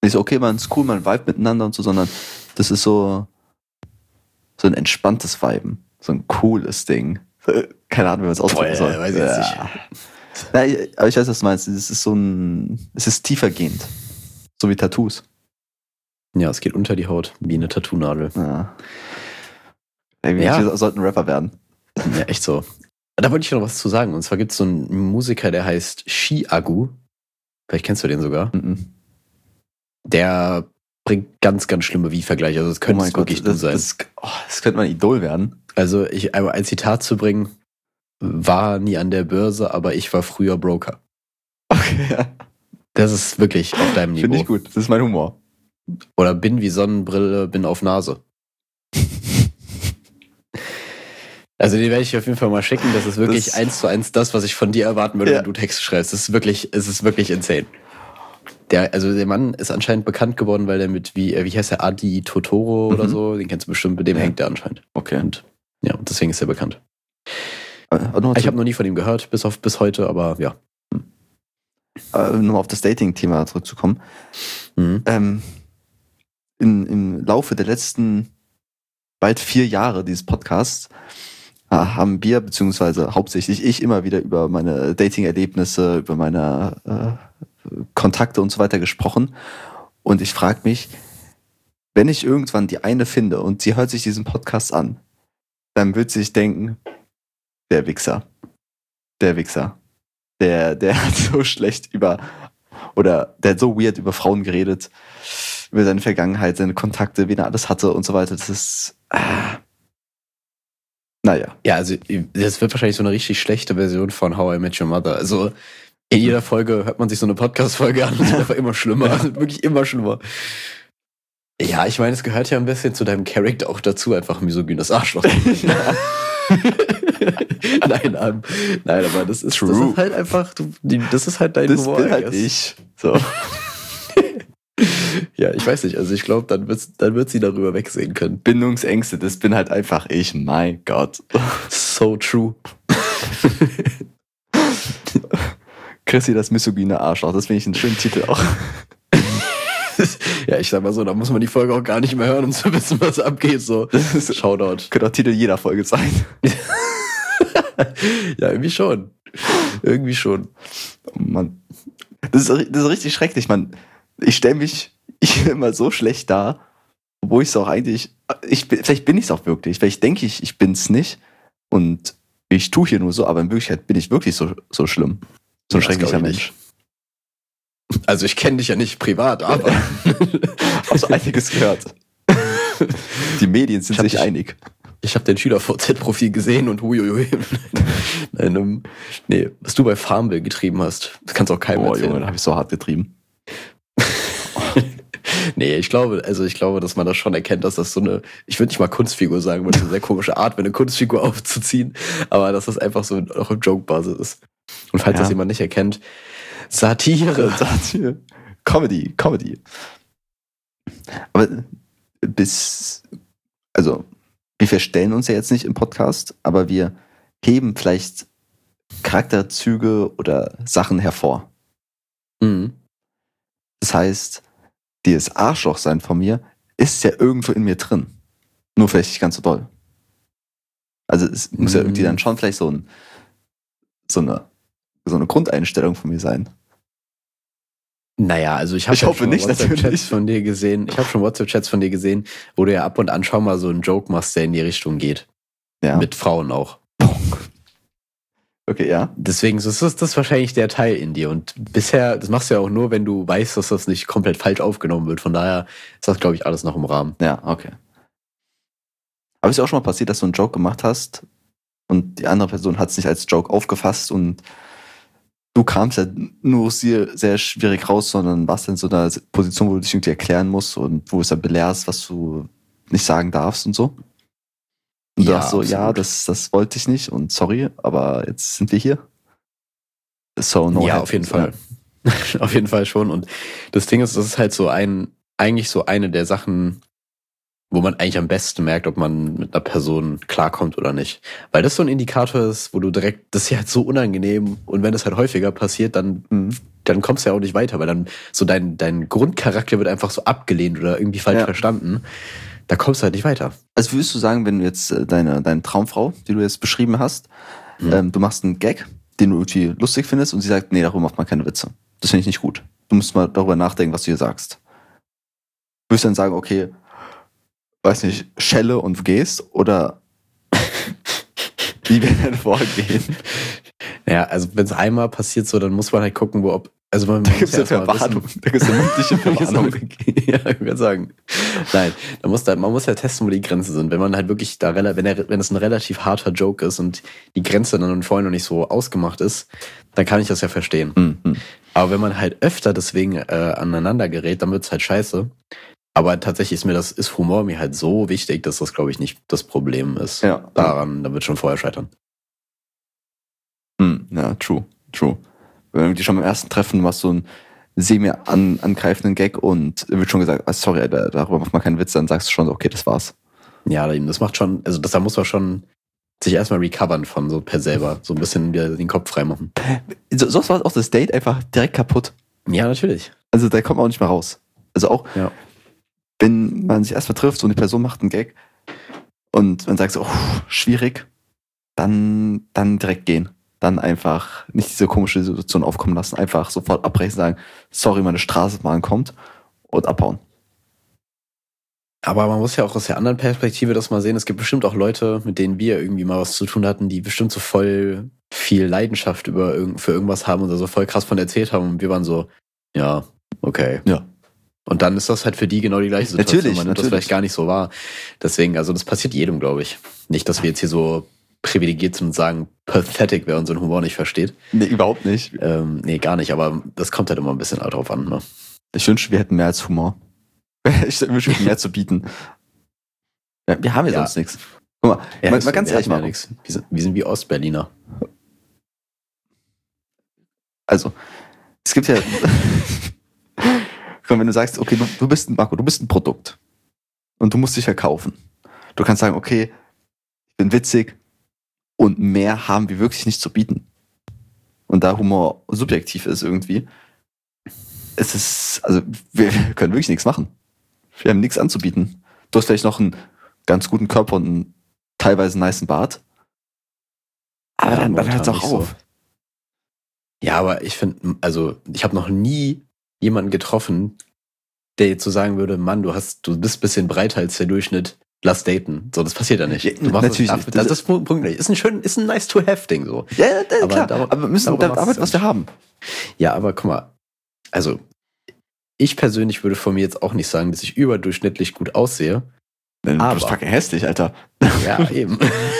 Nicht so, okay, man ist cool, man vibe miteinander und so, sondern das ist so, so ein entspanntes Viben. So ein cooles Ding. Keine Ahnung, wie man es ausdrücken soll. Weiß ich jetzt nicht. Ja, aber ich weiß, was du meinst. Es ist so ein, es ist tiefergehend. So wie Tattoos. Ja, es geht unter die Haut, wie eine Tattoo-Nadel. Ja. Irgendwie, Ja. wir sollten Rapper werden. Ja, echt so. Da wollte ich noch was zu sagen. Und zwar gibt es so einen Musiker, der heißt Chiagu. Vielleicht kennst du den sogar. Mhm. Der bringt ganz, ganz schlimme Wie-Vergleiche. Also das Oh könnte mein es Gott, wirklich du das, sein. das, oh, das könnte mein Idol werden. Also ich einmal ein Zitat zu bringen, war nie an der Börse, aber ich war früher Broker. Okay, ja. Das ist wirklich auf deinem Niveau. Finde ich gut. Das ist mein Humor. Oder bin wie Sonnenbrille, bin auf Nase. Also den werde ich auf jeden Fall mal schicken. Das ist wirklich Das- eins zu eins das, was ich von dir erwarten würde, Ja. wenn du Texte schreibst. Das ist wirklich, es ist wirklich insane. Der, also der Mann ist anscheinend bekannt geworden, weil der mit, wie, äh, wie heißt der, Adi Totoro oder Mhm. so, den kennst du bestimmt, mit dem Ja. hängt der anscheinend. Okay. Und ja, und deswegen ist er bekannt. Aber noch Ich zu- habe noch nie von ihm gehört, bis auf bis heute, aber ja. äh, nochmal auf das Dating-Thema zurückzukommen. Mhm. Ähm, in, Im Laufe der letzten bald vier Jahre dieses Podcasts äh, haben wir, beziehungsweise hauptsächlich ich, immer wieder über meine Dating-Erlebnisse, über meine äh, Kontakte und so weiter gesprochen. Und ich frage mich, wenn ich irgendwann die eine finde und sie hört sich diesen Podcast an, dann wird sie sich denken, der Wichser. Der Wichser. Der, der hat so schlecht über, oder der hat so weird über Frauen geredet, über seine Vergangenheit, seine Kontakte, wen er alles hatte und so weiter. Das ist, ah. Naja. Ja, also das wird wahrscheinlich so eine richtig schlechte Version von How I Met Your Mother. Also in jeder Folge hört man sich so eine Podcast-Folge an und es wird einfach immer schlimmer. Also wirklich immer schlimmer. Ja, ich meine, es gehört ja ein bisschen zu deinem Charakter auch dazu, einfach ein misogynes Arschloch. nein, um, nein, aber das ist, das True. ist halt einfach, du, die, das ist halt dein Das Humor. bin I halt guess. ich. So. Ja, ich weiß nicht, also ich glaube, dann, wird's- dann wird sie darüber wegsehen können. Bindungsängste, das bin halt einfach ich. Mein Gott. So true. Chrissy, das misogyne Arschloch. Das finde ich einen schönen Titel auch. Ja, ich sag mal so, da muss man die Folge auch gar nicht mehr hören, um zu wissen, was abgeht. So, Das ist, Shoutout. könnte auch Titel jeder Folge sein. Ja, irgendwie schon. Irgendwie schon. Oh Mann. Das ist, das ist richtig schrecklich, Mann. Ich stelle mich ich immer so schlecht dar, obwohl ich es auch eigentlich, ich, bin- vielleicht bin ich es auch wirklich, vielleicht denke ich, ich bin es nicht und ich tue hier nur so, aber in Wirklichkeit bin ich wirklich so, so schlimm. So ein Ja, das schrecklicher glaub ich Mensch. Also ich kenne dich ja nicht privat, aber Hab so einiges gehört. Die Medien sind Ich hab sich dich- einig. ich habe dein Schüler-V Z-Profil gesehen und huiuiui. Nein, um, nee, was du bei Farmville getrieben hast, das kannst auch keinem Boah, erzählen. Junge, da habe ich so hart getrieben. Nee, ich glaube, also ich glaube, dass man das schon erkennt, dass das so eine, ich würde nicht mal Kunstfigur sagen, weil das eine sehr komische Art, wäre, eine Kunstfigur aufzuziehen, aber dass das einfach so auch auf Joke-Basis ist. Und falls Ja. das jemand nicht erkennt, Satire. Satire. Comedy, Comedy. Aber bis, also, wir verstellen uns ja jetzt nicht im Podcast, aber wir heben vielleicht Charakterzüge oder Sachen hervor. Mhm. Das heißt, dieses Arschlochsein von mir ist ja irgendwo in mir drin. Nur vielleicht nicht ganz so doll. Also es muss ja Mhm. irgendwie dann schon vielleicht so, ein, so, eine, so eine Grundeinstellung von mir sein. Naja, also ich habe Ich hoffe schon nicht, WhatsApp-Chats natürlich. von dir gesehen. Ich habe schon WhatsApp-Chats von dir gesehen, wo du ja ab und an schon mal so einen Joke machst, der in die Richtung geht. Ja. Mit Frauen auch. Okay, ja. Deswegen ist das, das ist wahrscheinlich der Teil in dir. Und bisher, das machst du ja auch nur, wenn du weißt, dass das nicht komplett falsch aufgenommen wird. Von daher ist das, glaube ich, alles noch im Rahmen. Ja, okay. Aber ist ja auch schon mal passiert, dass du einen Joke gemacht hast und die andere Person hat es nicht als Joke aufgefasst und du kamst ja nur sehr, sehr schwierig raus, sondern warst in so einer Position, wo du dich irgendwie erklären musst und wo du es dann belehrst, was du nicht sagen darfst und so. Und du Ja, sagst so, ja, absolut. das, das wollte ich nicht und sorry, aber jetzt sind wir hier. So, no ja, head. auf jeden Fall. Auf jeden Fall schon. Und das Ding ist, das ist halt so ein, eigentlich so eine der Sachen, wo man eigentlich am besten merkt, ob man mit einer Person klarkommt oder nicht. Weil das so ein Indikator ist, wo du direkt, das ist ja halt so unangenehm und wenn das halt häufiger passiert, dann Mhm. dann kommst du ja auch nicht weiter, weil dann so dein, dein Grundcharakter wird einfach so abgelehnt oder irgendwie falsch Ja. verstanden. Da kommst du halt nicht weiter. Also würdest du sagen, wenn du jetzt äh, deine, deine Traumfrau, die du jetzt beschrieben hast, Mhm. ähm, du machst einen Gag, den du irgendwie lustig findest und sie sagt, nee, darüber macht man keine Witze. Das finde ich nicht gut. Du musst mal darüber nachdenken, was du ihr sagst. Würdest du dann sagen, okay, weiß nicht, schelle und du gehst oder wie wir denn vorgehen? Ja, also wenn es einmal passiert so, dann muss man halt gucken, wo ob. Also man Da muss gibt es ja ja erst mal Verwarnung. wissen- Da gibt es eine mündliche Verwarnung. ja, ich würde sagen. Nein, man muss, da, man muss ja testen, wo die Grenzen sind. Wenn man halt wirklich da, rela- wenn, er, wenn es ein relativ harter Joke ist und die Grenze dann vorhin noch nicht so ausgemacht ist, dann kann ich das ja verstehen. Mhm. Aber wenn man halt öfter deswegen äh, aneinander gerät, dann wird's halt scheiße. Aber tatsächlich ist mir das, ist Humor mir halt so wichtig, dass das, glaube ich, nicht das Problem ist. Ja. Daran, da wird schon vorher scheitern. Hm, ja, true, true. Wenn du dich schon beim ersten Treffen machst, so einen semi an, angreifenden Gag und wird schon gesagt, ah, sorry, da, darüber macht man keinen Witz, dann sagst du schon so, okay, das war's. Ja, eben, das macht schon, also das, da muss man schon sich erstmal recovern von so per selber, so ein bisschen wieder den Kopf freimachen. So, sonst war auch das Date einfach direkt kaputt. Ja, natürlich. Also da kommt man auch nicht mehr raus. Also auch, Ja. wenn man sich erstmal trifft und die Person macht einen Gag und man sagt so, oh, schwierig, dann, dann direkt gehen. Dann einfach nicht diese komische Situation aufkommen lassen, einfach sofort abbrechen, sagen, sorry, meine Straßenbahn kommt und abhauen. Aber man muss ja auch aus der anderen Perspektive das mal sehen. Es gibt bestimmt auch Leute, mit denen wir irgendwie mal was zu tun hatten, die bestimmt so voll viel Leidenschaft über irgend, für irgendwas haben und da so voll krass von erzählt haben. Und wir waren so, ja, okay. Ja. Und dann ist das halt für die genau die gleiche Situation. Natürlich, Man nimmt das natürlich. vielleicht gar nicht so wahr. Deswegen, also das passiert jedem, glaube ich. Nicht, dass wir jetzt hier so privilegiert sind und sagen, pathetic, wer unseren Humor nicht versteht. Nee, überhaupt nicht. Ähm, nee, gar nicht, aber das kommt halt immer ein bisschen drauf an. Ne? Ich wünsche, wir hätten mehr als Humor. Ich wünsche, wir hätten mehr zu bieten. Ja, wir haben ja, Ja. sonst nichts. Guck mal, Ja, mal, das mal ganz wäre ehrlich, ja Marco. nix. Wir sind, wir sind wie Ostberliner. Also, es gibt ja. Komm, wenn du sagst, okay, du, du bist ein Marco, du bist ein Produkt. Und du musst dich verkaufen. Du kannst sagen, okay, ich bin witzig und mehr haben wir wirklich nicht zu bieten. Und da Humor subjektiv ist irgendwie, es ist, also wir können wirklich nichts machen. Wir haben nichts anzubieten. Du hast vielleicht noch einen ganz guten Körper und einen teilweise nicen Bart. Aber Ja, dann, dann momentan hört es auch nicht so. auf. Ja, aber ich finde, also ich habe noch nie jemanden getroffen, der jetzt so sagen würde, Mann, du hast, du bist ein bisschen breiter als der Durchschnitt, lass daten. So, das passiert ja nicht. Ja, Du machst natürlich das, nicht. das, das ist Punkt, Punkt nicht. Ist ein schön, ist ein nice to have Ding so. Ja, ja, ja, Aber klar. dar- aber wir müssen darüber damit machst arbeiten, du was wir haben. Ja, aber guck mal, also ich persönlich würde von mir jetzt auch nicht sagen, dass ich überdurchschnittlich gut aussehe. Du Aber- bist fucking hässlich, Alter. Ja, eben.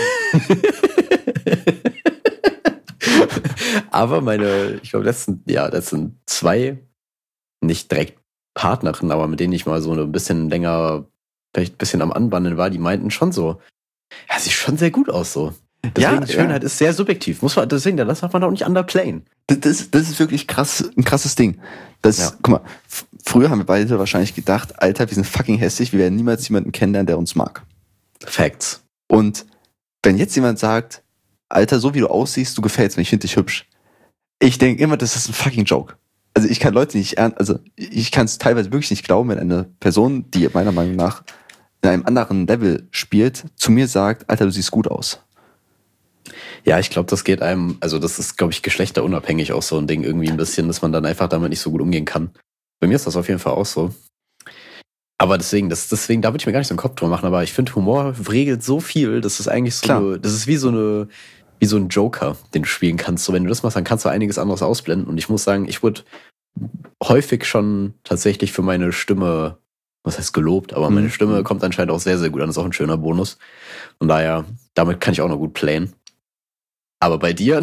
Aber meine, ich glaube, das sind, ja, das sind zwei, nicht direkt Partnerinnen, aber mit denen ich mal so ein bisschen länger, vielleicht ein bisschen am Anbandeln war, die meinten schon so, ja, sieht schon sehr gut aus so. Deswegen, Ja, Schönheit ja. ist sehr subjektiv. Muss man, deswegen, das darf man auch nicht underplayen. Das, das, das ist wirklich krass, ein krasses Ding. Das, Ja. Guck mal, f- früher haben wir beide wahrscheinlich gedacht, Alter, wir sind fucking hässlich, wir werden niemals jemanden kennenlernen, der uns mag. Facts. Und wenn jetzt jemand sagt, Alter, so wie du aussiehst, du gefällst mir, ich finde dich hübsch. Ich denke immer, das ist ein fucking Joke. Also ich kann Leute nicht ernst, also ich kann es teilweise wirklich nicht glauben, wenn eine Person, die meiner Meinung nach in einem anderen Level spielt, zu mir sagt, Alter, du siehst gut aus. Ja, ich glaube, das geht einem, also das ist, glaube ich, geschlechterunabhängig auch so ein Ding irgendwie ein bisschen, dass man dann einfach damit nicht so gut umgehen kann. Bei mir ist das auf jeden Fall auch so. Aber deswegen, das, deswegen, da würde ich mir gar nicht so einen Kopf drüber machen, aber ich finde, Humor regelt so viel, das ist eigentlich so, Klar. eine, das ist wie so eine, wie so ein Joker, den du spielen kannst. So, wenn du das machst, dann kannst du einiges anderes ausblenden. Und ich muss sagen, ich wurde häufig schon tatsächlich für meine Stimme, was heißt gelobt, aber meine Mhm. Stimme kommt anscheinend auch sehr, sehr gut an. Das ist auch ein schöner Bonus. Von daher, damit kann ich auch noch gut playen. Aber bei dir?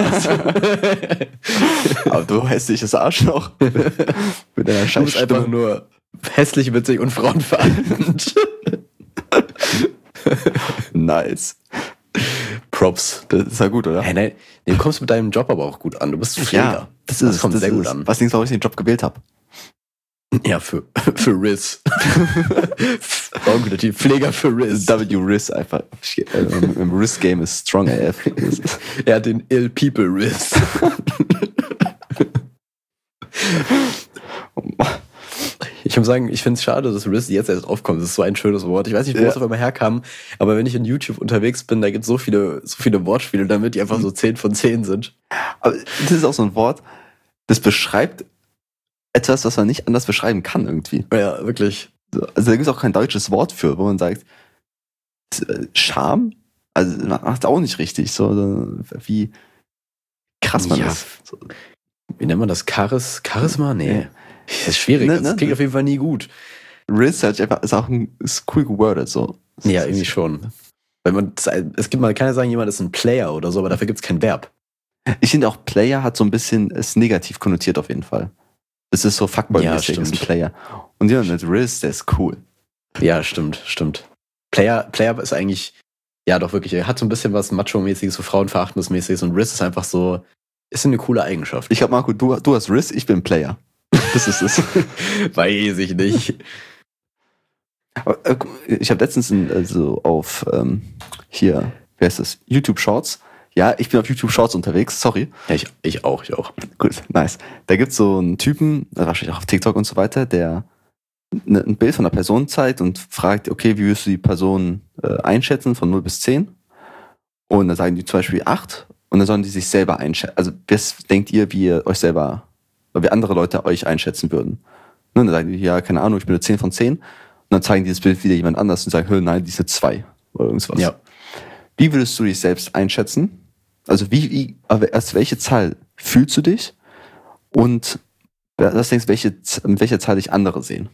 Aber du hässliches Arschloch. Mit deiner Du scheiß bist einfach Stimme. nur hässlich, witzig und frauenverachtend. Nice. Props. Das ist ja gut, oder? Hey, nein, du kommst mit deinem Job aber auch gut an. Du bist Pfleger. das ist das kommt das sehr ist, gut an. Was denkst du, warum ich den Job gewählt habe? Ja, für, für Riz. Organisativ. Pfleger für Riz. W-Riz einfach. Äh, Im im Riz-Game ist strong A F. Er hat den Ill People Riz. Ich muss sagen, ich finde es schade, dass Riz jetzt erst aufkommt. Das ist so ein schönes Wort. Ich weiß nicht, wo Ja. es auf einmal herkam, aber wenn ich in YouTube unterwegs bin, da gibt es so viele, so viele Wortspiele damit, die einfach so zehn von zehn sind. Aber das ist auch so ein Wort, das beschreibt etwas, was man nicht anders beschreiben kann irgendwie. Ja, wirklich. So, also da gibt es auch kein deutsches Wort für, wo man sagt, äh, Scham? Also macht auch nicht richtig. So, so, wie krass man Ja. ist. So, Wie nennt man das? Charis? Charisma? Nee. Ja. Das ist schwierig. Ne, Das ne? klingt auf jeden Fall nie gut. Riz halt einfach, ist auch ein, ist cool gewordet. So. Ja, irgendwie schon. Wenn man, es gibt, man kann ja sagen, jemand ist ein Player oder so, aber dafür gibt es kein Verb. Ich finde auch Player hat so ein bisschen, ist negativ konnotiert auf jeden Fall. Das ist so Ja, Fuckboy-mäßig, ist ein stimmt. Player. Und jemand mit Riz, der ist cool. Ja, stimmt, stimmt. Player, Player ist eigentlich, ja doch wirklich, er hat so ein bisschen was Macho-mäßiges, so Frauenverachtendes-mäßiges und Riz ist einfach so, ist eine coole Eigenschaft. Ich glaube, Marco, du, du hast Riz, ich bin Player. Das ist es. Weiß ich nicht. Aber, äh, ich habe letztens in, also auf ähm, hier, wie heißt das? YouTube Shorts. Ja, ich bin auf YouTube Shorts unterwegs, sorry. Ja, ich, ich auch, ich auch. Gut, nice. Da gibt's so einen Typen, äh, wahrscheinlich auch auf TikTok und so weiter, der ne, ein Bild von einer Person zeigt und fragt, okay, wie würdest du die Person äh, einschätzen von null bis zehn? Und dann sagen die zum Beispiel acht und dann sollen die sich selber einschätzen. Also, was denkt ihr, wie ihr euch selber, oder wie andere Leute euch einschätzen würden? Ne, und dann sagen die, ja, keine Ahnung, ich bin eine zehn von zehn. Und dann zeigen die das Bild wieder jemand anders und sagen, hör, nein, die ist eine zwei oder irgendwas. Ja. Wie würdest du dich selbst einschätzen? Also wie, wie als welche Zahl fühlst du dich? Und was denkst du, welche, mit welcher Zahl dich andere sehen?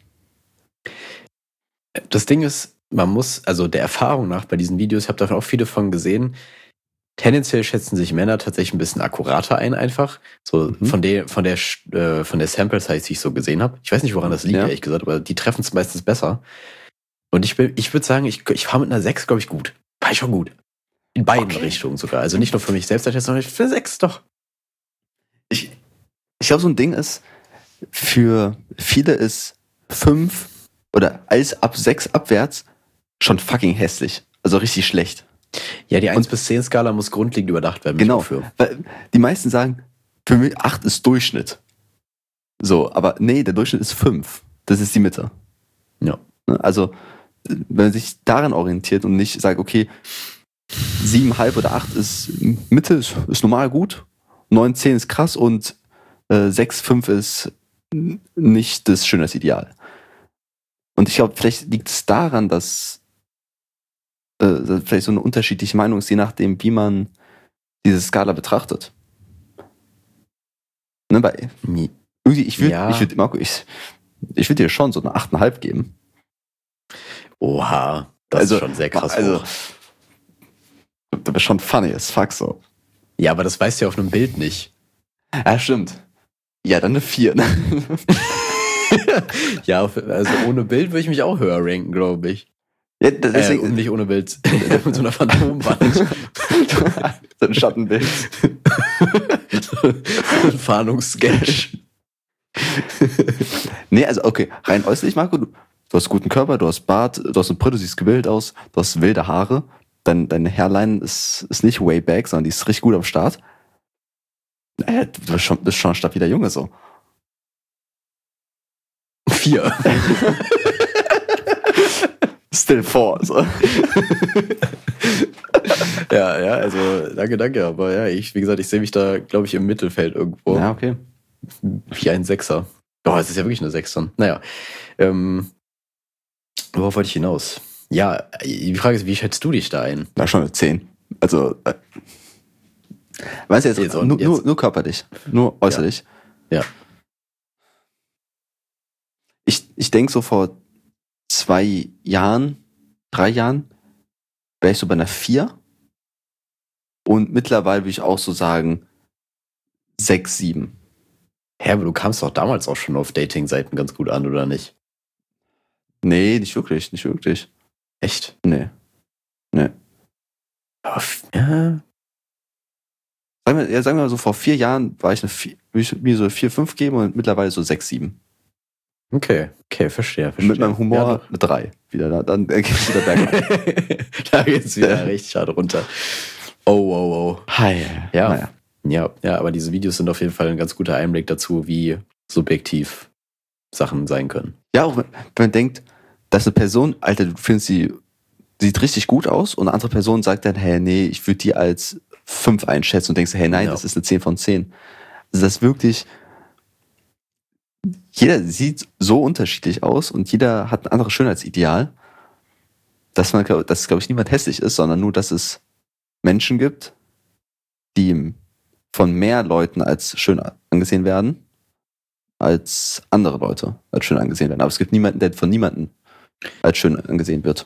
Das Ding ist, man muss, also der Erfahrung nach bei diesen Videos, ich habe davon auch viele von gesehen, tendenziell schätzen sich Männer tatsächlich ein bisschen akkurater ein einfach. So Mhm. von der, von der, äh, von der Sample Size, die ich so gesehen habe. Ich weiß nicht, woran das liegt, Ja. ehrlich gesagt, aber die treffen es meistens besser. Und ich bin, ich würde sagen, ich, ich fahre mit einer sechs, glaube ich, gut. War ich schon gut. In beiden Okay. Richtungen sogar. Also nicht nur für mich selbst, sondern für sechs doch. Ich, ich glaube, so ein Ding ist, für viele ist fünf oder alles ab sechs abwärts schon fucking hässlich. Also richtig schlecht. Ja, die eins Und- bis zehn Skala muss grundlegend überdacht werden. Genau. Für. Weil die meisten sagen, für mich acht ist Durchschnitt. So, aber nee, der Durchschnitt ist fünf. Das ist die Mitte. Ja. Also, wenn man sich daran orientiert und nicht sagt, okay, sieben Komma fünf oder acht ist Mitte, ist, ist normal gut, neun, zehn ist krass und äh, sechs, fünf ist nicht das Schönheitsideal. Und ich glaube, vielleicht liegt es daran, dass äh, vielleicht so eine unterschiedliche Meinung ist, je nachdem, wie man diese Skala betrachtet. Ne, weil Nie. irgendwie, ich würde Ja. ich würd, Marco, ich, ich würde dir schon so eine acht Komma fünf geben. Oha, das Also, ist schon sehr krass. Also, hoch. du bist schon funny as fuck so. Ja, aber das weißt du ja auf einem Bild nicht. Ja, stimmt. Ja, dann eine vier. Ne? Ja, auf- also ohne Bild würde ich mich auch höher ranken, glaube ich. Ja, Äh, deswegen, und nicht ohne Bild. Mit so einer Phantomwand. so ein Schattenbild. Ein Fahndungssketch. Nee, also okay, rein äußerlich, Marco, du, du hast guten Körper, du hast Bart, du hast eine Brille, du siehst gebildet aus, du hast wilde Haare, dein, deine Hairline ist, ist nicht way back, sondern die ist richtig gut am Start. Naja, du bist schon, bist schon ein stabiler Junge so. Vier. Still four. So. Ja, ja, also danke, danke. Aber ja, ich, wie gesagt, ich sehe mich da, glaube ich, im Mittelfeld irgendwo. Ja, okay. Wie ein Sechser. Oh, es ist ja wirklich eine Sechs dann. Naja. Ähm, worauf wollte ich hinaus? Ja, die Frage ist, wie schätzt du dich da ein? Na, schon eine zehn. Also, äh, weißt du jetzt, Jetzt und nur, jetzt. Nur, nur körperlich, nur äußerlich. Ja. Ich, ich denke so vor zwei Jahren, drei Jahren, wäre ich so bei einer vier. Und mittlerweile würde ich auch so sagen, sechs, sieben. Hä, aber du kamst doch damals auch schon auf Dating-Seiten ganz gut an, oder nicht? Nee, nicht wirklich, nicht wirklich. Echt? Nee. Nee. Ja, f- ja. Sagen wir, ja, sagen wir mal so, vor vier Jahren war ich eine vier, würde ich mir so vier, fünf geben und mittlerweile so sechs, sieben. Okay, okay, verstehe, verstehe. Mit meinem Humor Ja, eine drei. Wieder, da- dann äh, geht's wieder bergab. da geht's wieder richtig hart runter. Oh, oh, oh. Hi. Ja. Naja. Ja, ja, aber diese Videos sind auf jeden Fall ein ganz guter Einblick dazu, wie subjektiv Sachen sein können. Ja, auch wenn wenn man denkt, dass eine Person, Alter, du findest sie, sieht richtig gut aus und eine andere Person sagt dann, hey, nee, ich würde die als fünf einschätzen und denkst, hey, nein, Ja. das ist eine zehn von zehn. Also das ist wirklich, jeder sieht so unterschiedlich aus und jeder hat ein anderes Schönheitsideal, dass man, glaub- dass, glaube ich, niemand hässlich ist, sondern nur, dass es Menschen gibt, die von mehr Leuten als schön angesehen werden, als andere Leute als schön angesehen werden. Aber es gibt niemanden, der von niemandem als schön angesehen wird.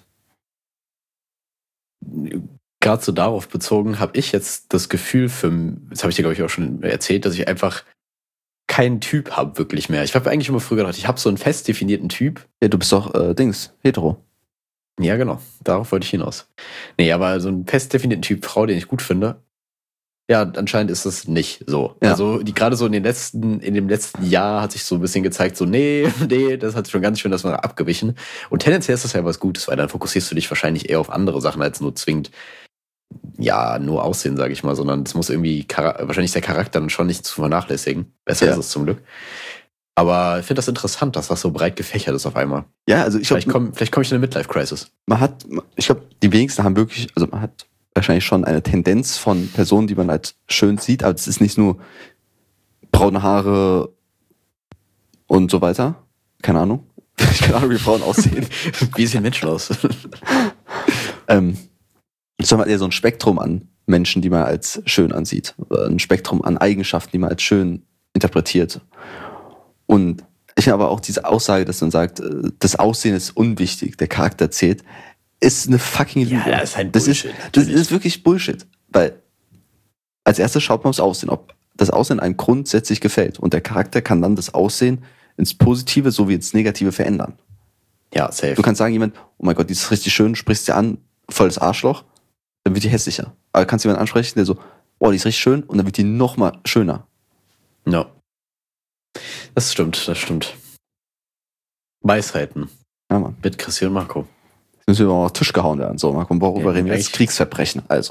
Gerade so darauf bezogen, habe ich jetzt das Gefühl, für, das habe ich dir, glaube ich, auch schon erzählt, dass ich einfach keinen Typ habe wirklich mehr. Ich habe eigentlich immer früher gedacht, ich habe so einen fest definierten Typ. Ja, du bist doch, äh, Dings, hetero. Ja, genau. Darauf wollte ich hinaus. Nee, aber so einen fest definierten Typ Frau, den ich gut finde, ja, anscheinend ist das nicht so. Ja. Also die gerade so in den letzten, in dem letzten Jahr hat sich so ein bisschen gezeigt, so nee, nee, das hat schon ganz schön das mal abgewichen. Und tendenziell ist das ja was Gutes, weil dann fokussierst du dich wahrscheinlich eher auf andere Sachen als nur zwingend, ja, nur Aussehen, sage ich mal, sondern es muss irgendwie, Chara- wahrscheinlich ist der Charakter dann schon nicht zu vernachlässigen. Besser Ja. ist es zum Glück. Aber ich finde das interessant, dass das so breit gefächert ist auf einmal. Ja, also ich Vielleicht glaube, komme vielleicht komm ich in eine Midlife-Crisis. man hat, ich glaube, die wenigsten haben wirklich, also man hat wahrscheinlich schon eine Tendenz von Personen, die man halt schön sieht, aber es ist nicht nur braune Haare und so weiter. Keine Ahnung. Ich keine Ahnung, wie Frauen aussehen. Wie sehen Menschen aus? ähm, sondern eher so ein Spektrum an Menschen, die man als schön ansieht. Oder ein Spektrum an Eigenschaften, die man als schön interpretiert. Und ich finde aber auch diese Aussage, dass man sagt, äh, das Aussehen ist unwichtig, der Charakter zählt, ist eine fucking Lüge. Ja, das ist halt das Bullshit, ist, das natürlich. ist wirklich Bullshit. Weil als erstes schaut man aufs Aussehen, ob das Aussehen einem grundsätzlich gefällt. Und der Charakter kann dann das Aussehen ins Positive sowie ins Negative verändern. Ja, safe. Du kannst sagen, jemand, oh mein Gott, die ist richtig schön, sprichst dir an, volles Arschloch, dann wird die hässlicher. Aber kannst du jemanden ansprechen, der so, oh, die ist richtig schön, und dann wird die noch mal schöner. Ja. Das stimmt, das stimmt. Weisheiten Ja, Mann. mit Chrissy und Marco. Jetzt müssen wir mal auf den Tisch gehauen werden. So, Marco, worüber Ja, reden wir jetzt? eigentlich- Kriegsverbrechen, also.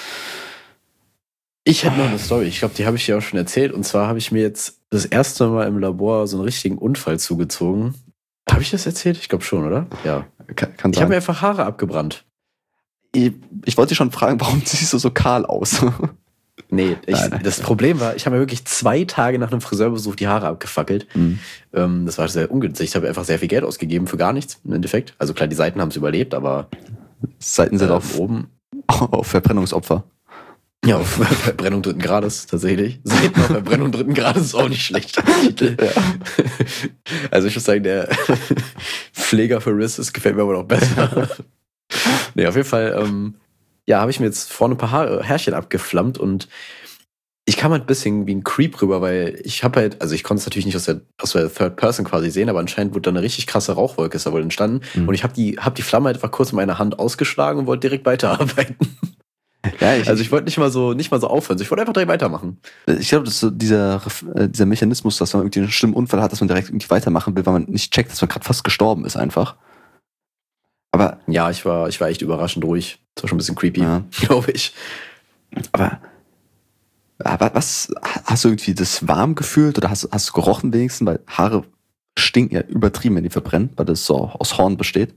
Ich hätte noch eine Story, ich glaube, die habe ich dir auch schon erzählt. Und zwar habe ich mir jetzt das erste Mal im Labor so einen richtigen Unfall zugezogen. Habe ich das erzählt? Ich glaube schon, oder? Ja. Kann, kann Ich habe mir sein. einfach Haare abgebrannt. Ich, ich wollte dich schon fragen, warum siehst du so kahl aus? Nee, ich, Nein, nein. das Problem war, ich habe mir wirklich zwei Tage nach einem Friseurbesuch die Haare abgefackelt. Hm. Ähm, das war sehr ungünstig. Ich habe einfach sehr viel Geld ausgegeben für gar nichts im Endeffekt. Also klar, die Seiten haben es überlebt, aber Seiten sind äh, auf, oben. auf Verbrennungsopfer. Ja, auf Verbrennung dritten Grades tatsächlich. Seiten auf Verbrennung dritten Grades ist auch nicht schlecht. Also ich muss sagen, der Pfleger für Riss, das gefällt mir aber noch besser. Nee, auf jeden Fall, ähm, ja, habe ich mir jetzt vorne ein paar Haare, Härchen abgeflammt und ich kam halt ein bisschen wie ein Creep rüber, weil ich habe halt, also ich konnte es natürlich nicht aus der, aus der Third Person quasi sehen, aber anscheinend wurde da eine richtig krasse Rauchwolke ist da wohl entstanden. Mhm. Und ich habe die, hab die Flamme einfach kurz in meiner Hand ausgeschlagen und wollte direkt weiterarbeiten. Ja, ich, Also ich wollte nicht mal so, nicht mal so aufhören, ich wollte einfach direkt weitermachen. ich glaube, das ist so dieser, äh, dieser Mechanismus, dass man irgendwie einen schlimmen Unfall hat, dass man direkt irgendwie weitermachen will, weil man nicht checkt, dass man gerade fast gestorben ist einfach. Aber, Ja, ich war, ich war echt überraschend ruhig. Das war schon ein bisschen creepy, Ja. glaube ich. aber, aber was, hast du irgendwie das warm gefühlt oder hast, hast du gerochen wenigstens? Weil Haare stinken ja übertrieben, wenn die verbrennen, weil das so aus Horn besteht.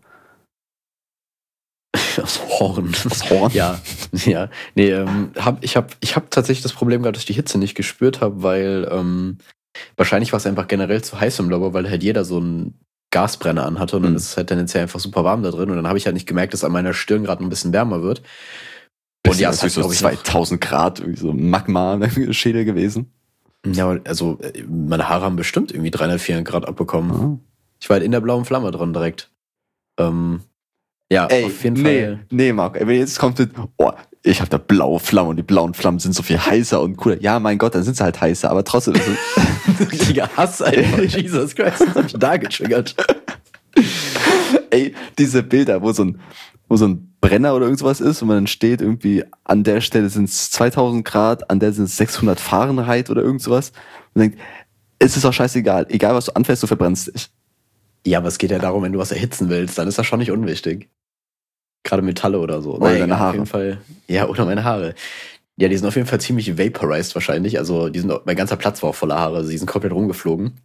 Aus Horn. Aus Horn? Ja, ja. Nee, ähm, hab, ich habe ich hab tatsächlich das Problem gehabt, dass ich die Hitze nicht gespürt habe, weil ähm, wahrscheinlich war es einfach generell zu heiß im Labor, weil halt jeder so einen Gasbrenner anhatte und dann Mhm. ist es halt tendenziell einfach super warm da drin und dann habe ich halt nicht gemerkt, dass an meiner Stirn gerade ein bisschen wärmer wird. Und ja, es es hat, ist so glaub ich, noch- zweitausend Grad, irgendwie so Magma-Schädel gewesen. Ja, aber also äh, meine Haare haben bestimmt irgendwie dreihundert, vierhundert Grad abbekommen. Ah. Ich war halt in der blauen Flamme drin direkt. Ähm, ja, Ey, auf jeden nee, Fall. nee, Marco, ey, wenn jetzt kommt mit, oh, ich habe da blaue Flammen und die blauen Flammen sind so viel heißer und cooler. Ja, mein Gott, dann sind sie halt heißer, aber trotzdem ist es, Richtiger Hass einfach. Jesus Christ, das hab ich da getriggert. ey, diese Bilder, wo so ein, wo so ein Brenner oder irgendwas ist und man dann steht irgendwie, an der Stelle sind es zweitausend Grad, an der sind es sechshundert Fahrenheit oder irgend sowas und denkt, es ist auch scheißegal, egal was du anfährst, du verbrennst dich. Ja, aber es geht ja darum, wenn du was erhitzen willst, dann ist das schon nicht unwichtig. Gerade Metalle oder so. Oder Na, deine egal, Haare. Auf jeden Fall. Ja, oder meine Haare. Ja, die sind auf jeden Fall ziemlich vaporized wahrscheinlich. Also die sind, mein ganzer Platz war auch voller Haare. Also die sind komplett rumgeflogen.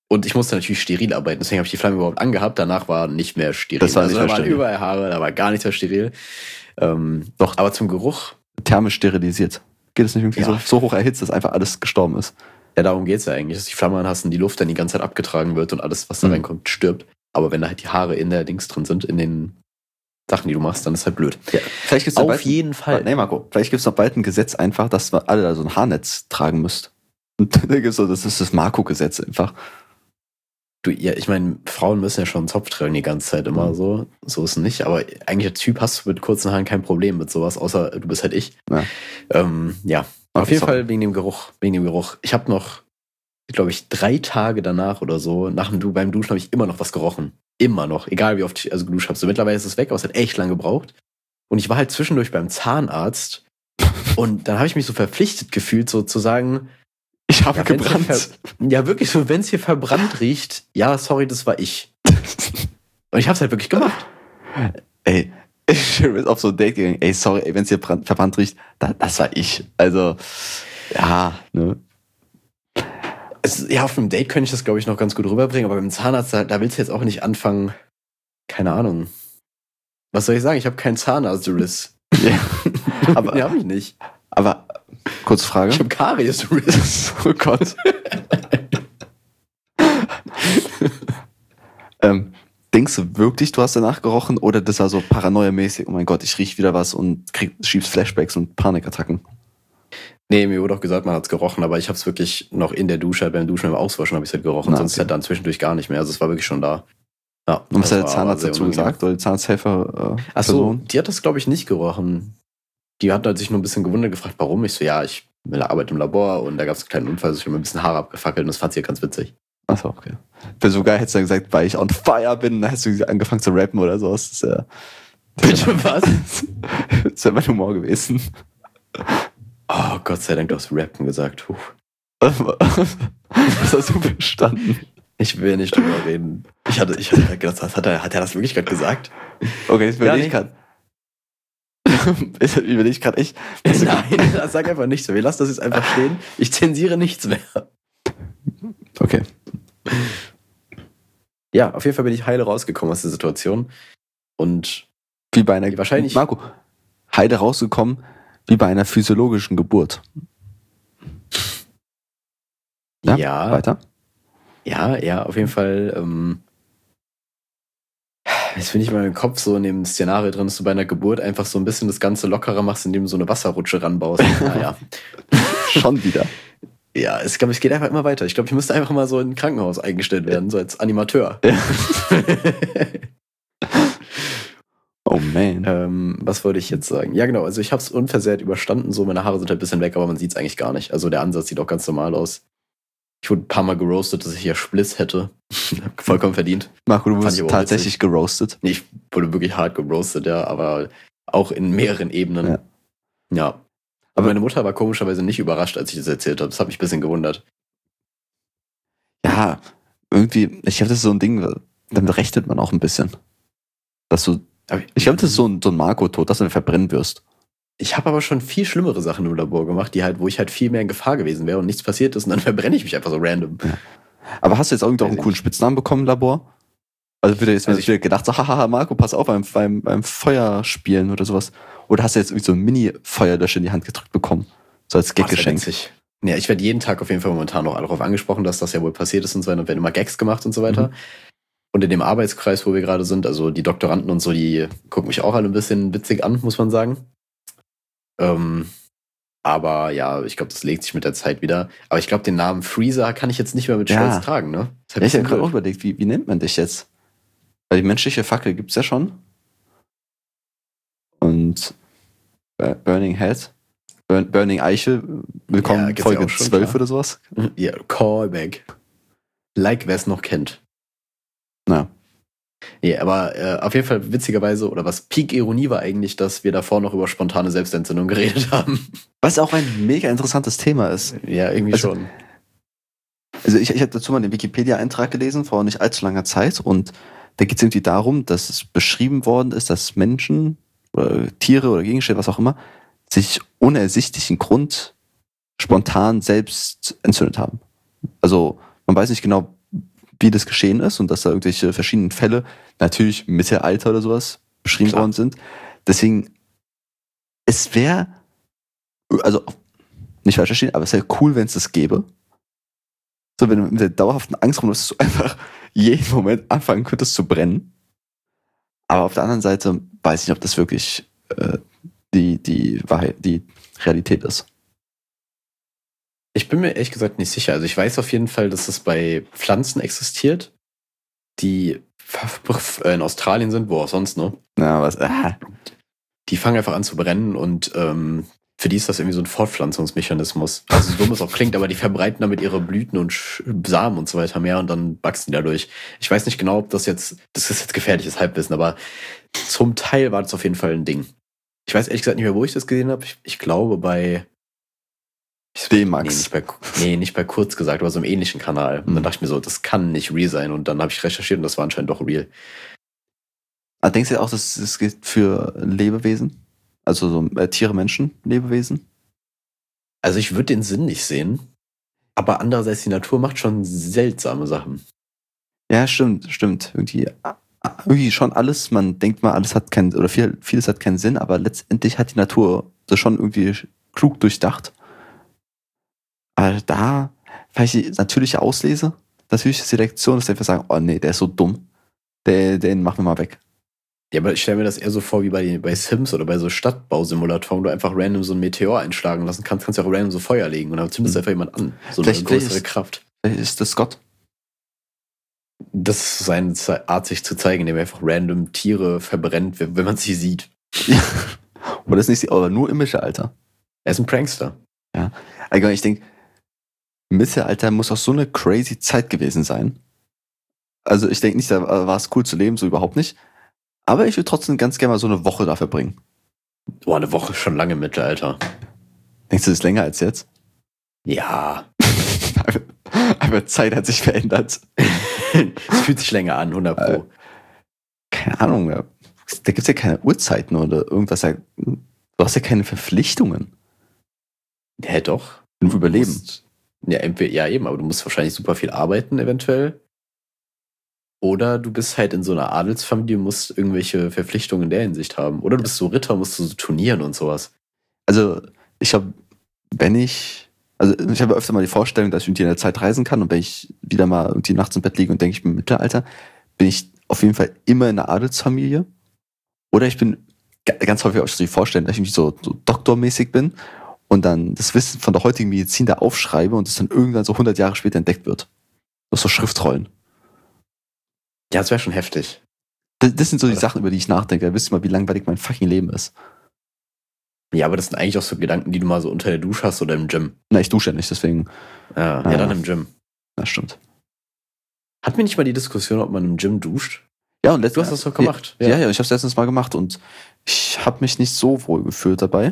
Und ich musste natürlich steril arbeiten, deswegen habe ich die Flamme überhaupt angehabt. Danach war nicht mehr steril. Das war also nicht da mehr waren steril. überall Haare, da war gar nichts mehr steril. Ähm, Doch. Aber zum Geruch, Thermisch sterilisiert. Geht es nicht irgendwie Ja. so, so hoch erhitzt, dass einfach alles gestorben ist? ja, darum geht's ja eigentlich, dass die Flamme anhast und die Luft dann die ganze Zeit abgetragen wird und alles, was da Mhm. reinkommt, stirbt. Aber wenn da halt die Haare in der Dings drin sind, in den Sachen, die du machst, dann ist halt blöd. Ja. Vielleicht gibt's ja Auf bald, jeden Fall. Nee, Marco, vielleicht gibt es noch bald ein Gesetz einfach, dass wir alle da so ein Haarnetz tragen müsst. Und dann gibt's so, das ist das Marco-Gesetz einfach. Du, ja, ich meine, Frauen müssen ja schon einen Zopf tragen die ganze Zeit immer Mhm. so. So ist es nicht. Aber eigentlich als Typ hast du mit kurzen Haaren kein Problem mit sowas, außer du bist halt ich. Ja. Ähm, ja. Okay, Auf jeden sorry. Fall wegen dem Geruch. Wegen dem Geruch. Ich habe noch, glaube ich, drei Tage danach oder so, nach dem du beim Duschen habe ich immer noch was gerochen. Immer noch. Egal wie oft ich also geduscht habe. So mittlerweile ist es weg, aber es hat echt lange gebraucht. Und ich war halt zwischendurch beim Zahnarzt und dann habe ich mich so verpflichtet gefühlt, so zu sagen, Ich habe ja, wenn's hier gebrannt. ver- ja, wirklich so, wenn es hier verbrannt riecht, ja, sorry, das war ich. Und ich hab's halt wirklich gemacht. Ey, ich bin auf so ein Date gegangen. Ey, sorry, ey, wenn es hier brand, verbrannt riecht, da, das war ich. Also, ja, ne? Es, ja, auf einem Date könnte ich das, glaube ich, noch ganz gut rüberbringen, aber beim Zahnarzt, da, da willst du jetzt auch nicht anfangen, keine Ahnung. Was soll ich sagen? Ich habe keinen Zahnarzt-Riss. Ja. Aber Aber- den habe ich nicht. Aber, kurze Frage. Ich habe Karies-Riss. Oh Gott. ähm, denkst du wirklich, du hast danach gerochen oder das war so paranoiamäßig? Oh mein Gott, ich riech wieder was und krieg, schiebst Flashbacks und Panikattacken. Nee, mir wurde auch gesagt, man hat's gerochen, aber ich habe es wirklich noch in der Dusche, halt beim Duschen, beim Auswaschen habe ich es halt gerochen, Na, sonst okay. halt dann zwischendurch gar nicht mehr. Also es war wirklich schon da. Ja, Und was das hat der war Zahnarzt sehr dazu unangenehm. gesagt? Oder die Zahnarzthelfer? Äh, Ach so, Person? die hat das, glaube ich, nicht gerochen. Die hat halt sich nur ein bisschen gewundert, gefragt, warum. Ich so, ja, ich arbeite im Labor und da gab es einen kleinen Unfall, also ich habe mir ein bisschen Haare abgefackelt und das fand sie ja ganz witzig. Achso, okay. Wäre so geil, hättest du dann gesagt, weil ich on fire bin, dann hättest du angefangen zu rappen oder so. Das ist ja. Bitte was? Das wäre mein Humor gewesen. Oh, Gott sei Dank, du hast Rappen gesagt. Puh. Was hast du verstanden? Ich will nicht drüber reden. Ich hatte, ich hatte gedacht, hat er, hat er das wirklich gerade gesagt? Okay, jetzt Ja, überlege nee. ich gerade. Ich überlege ich gerade echt. Nein, sag einfach nichts mehr. Wir lassen das jetzt einfach stehen. Ich zensiere nichts mehr. Okay. Ja, auf jeden Fall bin ich heile rausgekommen aus der Situation. Und Wie bei einer. Wahrscheinlich- Marco, heile rausgekommen, wie bei einer physiologischen Geburt. Ja, ja, Weiter? ja, ja, auf jeden Fall. Ähm, jetzt bin ich mal im Kopf so in dem Szenario drin, dass du bei einer Geburt einfach so ein bisschen das Ganze lockerer machst, indem du so eine Wasserrutsche ranbaust. Naja. Schon wieder. Ja, ich glaube, es geht einfach immer weiter. Ich glaube, ich müsste einfach mal so in ein Krankenhaus eingestellt werden, so als Animateur. Ja. Oh man. ähm, was wollte ich jetzt sagen? Ja, genau, also ich habe es unversehrt überstanden, so meine Haare sind halt ein bisschen weg, aber man sieht es eigentlich gar nicht. Also der Ansatz sieht auch ganz normal aus. Ich wurde ein paar Mal geroastet, dass ich hier Spliss hätte. Vollkommen verdient. Marco, du Fand wurdest ich aber tatsächlich geroastet. Nee, ich wurde wirklich hart geroastet, ja, aber auch in mehreren Ebenen. Ja. Ja. Aber Aber- meine Mutter war komischerweise nicht überrascht, als ich das erzählt habe. Das hat mich ein bisschen gewundert. Ja, irgendwie, ich glaube, das ist so ein Ding, damit rechnet man auch ein bisschen. Dass du, Aber ich glaube, das ist so ein, so ein Marco-Tod, dass du verbrennen wirst. Ich habe aber schon viel schlimmere Sachen im Labor gemacht, die halt, wo ich halt viel mehr in Gefahr gewesen wäre und nichts passiert ist und dann verbrenne ich mich einfach so random. Aber hast du jetzt irgendwie auch Weiß einen ich coolen Spitznamen bekommen im Labor? Also wird jetzt Also also wieder gedacht, so, haha, Marco, pass auf beim, beim, beim Feuerspielen oder sowas. Oder hast du jetzt irgendwie so ein Mini-Feuerlöscher in die Hand gedrückt bekommen? So als Boah, ist ja Gaggeschenk. witzig. Ja, ich werde jeden Tag auf jeden Fall momentan noch darauf angesprochen, dass das ja wohl passiert ist und so weiter. Und werden immer Gags gemacht und so weiter. Mhm. Und in dem Arbeitskreis, wo wir gerade sind, also die Doktoranden und so, die gucken mich auch alle ein bisschen witzig an, muss man sagen. Ähm, aber ja, ich glaube, das legt sich mit der Zeit wieder. Aber ich glaube, den Namen Freezer kann ich jetzt nicht mehr mit Ja. Stolz tragen, ne? Das ist Ja, halt ich habe ein gerade bisschen auch überlegt, wie, wie nennt man dich jetzt? Weil die menschliche Fackel gibt's ja schon. Und Bur- Burning Head, Burn, Burning Eichel, willkommen Ja, gibt's ja Folge auch schon, zwölf klar. oder sowas. blöd. Ja, Callback. Like, wer es noch kennt. Na, Nee, aber äh, auf jeden Fall witzigerweise, oder was Peak-Ironie war eigentlich, dass wir davor noch über spontane Selbstentzündung geredet haben. was auch ein mega interessantes Thema ist. Ja, irgendwie Also- schon. Also ich, ich habe dazu mal den Wikipedia-Eintrag gelesen vor nicht allzu langer Zeit und da geht es irgendwie darum, dass es beschrieben worden ist, dass Menschen oder Tiere oder Gegenstände, was auch immer, sich ohne ersichtlichen Grund spontan selbst entzündet haben. Also man weiß nicht genau, wie das geschehen ist und dass da irgendwelche verschiedenen Fälle, natürlich Mittelalter oder sowas, beschrieben Klar. worden sind. Deswegen, es wäre, also nicht falsch verstehen, aber es wäre cool, wenn es das gäbe. So, wenn du mit der dauerhaften Angst rumläufst, dass du einfach jeden Moment anfangen könntest zu brennen. Aber auf der anderen Seite weiß ich nicht, ob das wirklich äh, die, die Wahrheit, die Realität ist. Ich bin mir ehrlich gesagt nicht sicher. Also ich weiß auf jeden Fall, dass es bei Pflanzen existiert, die in Australien sind, wo auch sonst, ne? Na, was? Ah. Die fangen einfach an zu brennen und ähm, für die ist das irgendwie so ein Fortpflanzungsmechanismus. Also so dumm es auch klingt, aber die verbreiten damit ihre Blüten und Samen und so weiter mehr und dann wachsen die dadurch. Ich weiß nicht genau, ob das jetzt, das ist jetzt gefährliches Halbwissen, aber zum Teil war das auf jeden Fall ein Ding. Ich weiß ehrlich gesagt nicht mehr, wo ich das gesehen habe. Ich, ich glaube bei D-Max. Nee, nicht bei, nee, nicht bei Kurz gesagt, aber so im ähnlichen Kanal. Und dann dachte ich mir so, das kann nicht real sein. Und dann habe ich recherchiert und das war anscheinend doch real. Aber denkst du auch, dass es gilt für Lebewesen? Also so äh, Tiere, Menschen, Lebewesen? Also ich würde den Sinn nicht sehen. Aber andererseits, die Natur macht schon seltsame Sachen. Ja, stimmt, stimmt. Irgendwie, irgendwie schon alles, man denkt mal, alles hat keinen, oder viel, vieles hat keinen Sinn, aber letztendlich hat die Natur das schon irgendwie klug durchdacht. Aber da, vielleicht die natürliche Auslese, natürliche Selektion, dass wir einfach sagen, oh nee, der ist so dumm, der, den machen wir mal weg. Ja, aber ich stelle mir das eher so vor wie bei, bei Sims oder bei so Stadtbausimulatoren, wo du einfach random so ein Meteor einschlagen lassen kannst, kannst du auch random so Feuer legen und dann zündest Mhm. einfach jemand an. So Vielleicht- eine größere vielleicht ist- Kraft. Vielleicht ist das Gott. Das ist seine Ze- Art, sich zu zeigen, indem er einfach random Tiere verbrennt, wenn wenn man sie sieht. Oder das ist nicht, aber nur im Mittelalter. Er ist ein Prankster. Allgemein, ich denke, Mittelalter muss auch so eine crazy Zeit gewesen sein. Also ich denke nicht, da war es cool zu leben, so überhaupt nicht. Aber ich würde trotzdem ganz gerne mal so eine Woche dafür bringen. Boah, eine Woche ist schon lange im Mittelalter. Denkst du, das ist länger als jetzt? Ja. Aber Zeit hat sich verändert. Es fühlt sich länger an, hundert Pro. Keine Ahnung, ja. Da gibt es ja keine Uhrzeiten oder irgendwas. Du hast ja keine Verpflichtungen. Hä, doch. Nur überleben. Musst, ja, entweder, ja, eben, aber du musst wahrscheinlich super viel arbeiten, eventuell. Oder du bist halt in so einer Adelsfamilie und musst irgendwelche Verpflichtungen in der Hinsicht haben. Oder du bist so Ritter, musst du so turnieren und sowas. Also, ich habe, wenn ich, also ich habe öfter mal die Vorstellung, dass ich irgendwie in der Zeit reisen kann und wenn ich wieder mal irgendwie nachts im Bett liege und denke, ich bin im Mittelalter, bin ich auf jeden Fall immer in einer Adelsfamilie. Oder ich bin ga- ganz häufig auch so die Vorstellung, dass ich irgendwie so, so doktormäßig bin und dann das Wissen von der heutigen Medizin da aufschreibe und es dann irgendwann so hundert Jahre später entdeckt wird. Das so Schriftrollen. Ja, das wäre schon heftig. Das, das sind so die Oder- Sachen, über die ich nachdenke. Da wisst ihr mal, wie langweilig mein fucking Leben ist. Ja, aber das sind eigentlich auch so Gedanken, die du mal so unter der Dusche hast oder im Gym. Na, ich dusche ja nicht, deswegen, Ja, Ah. ja dann im Gym. das stimmt. Hatten wir nicht mal die Diskussion, ob man im Gym duscht? Ja, und letztens, Du hast das doch gemacht. Ja, ja, ja ich habe es letztens mal gemacht und ich habe mich nicht so wohl gefühlt dabei.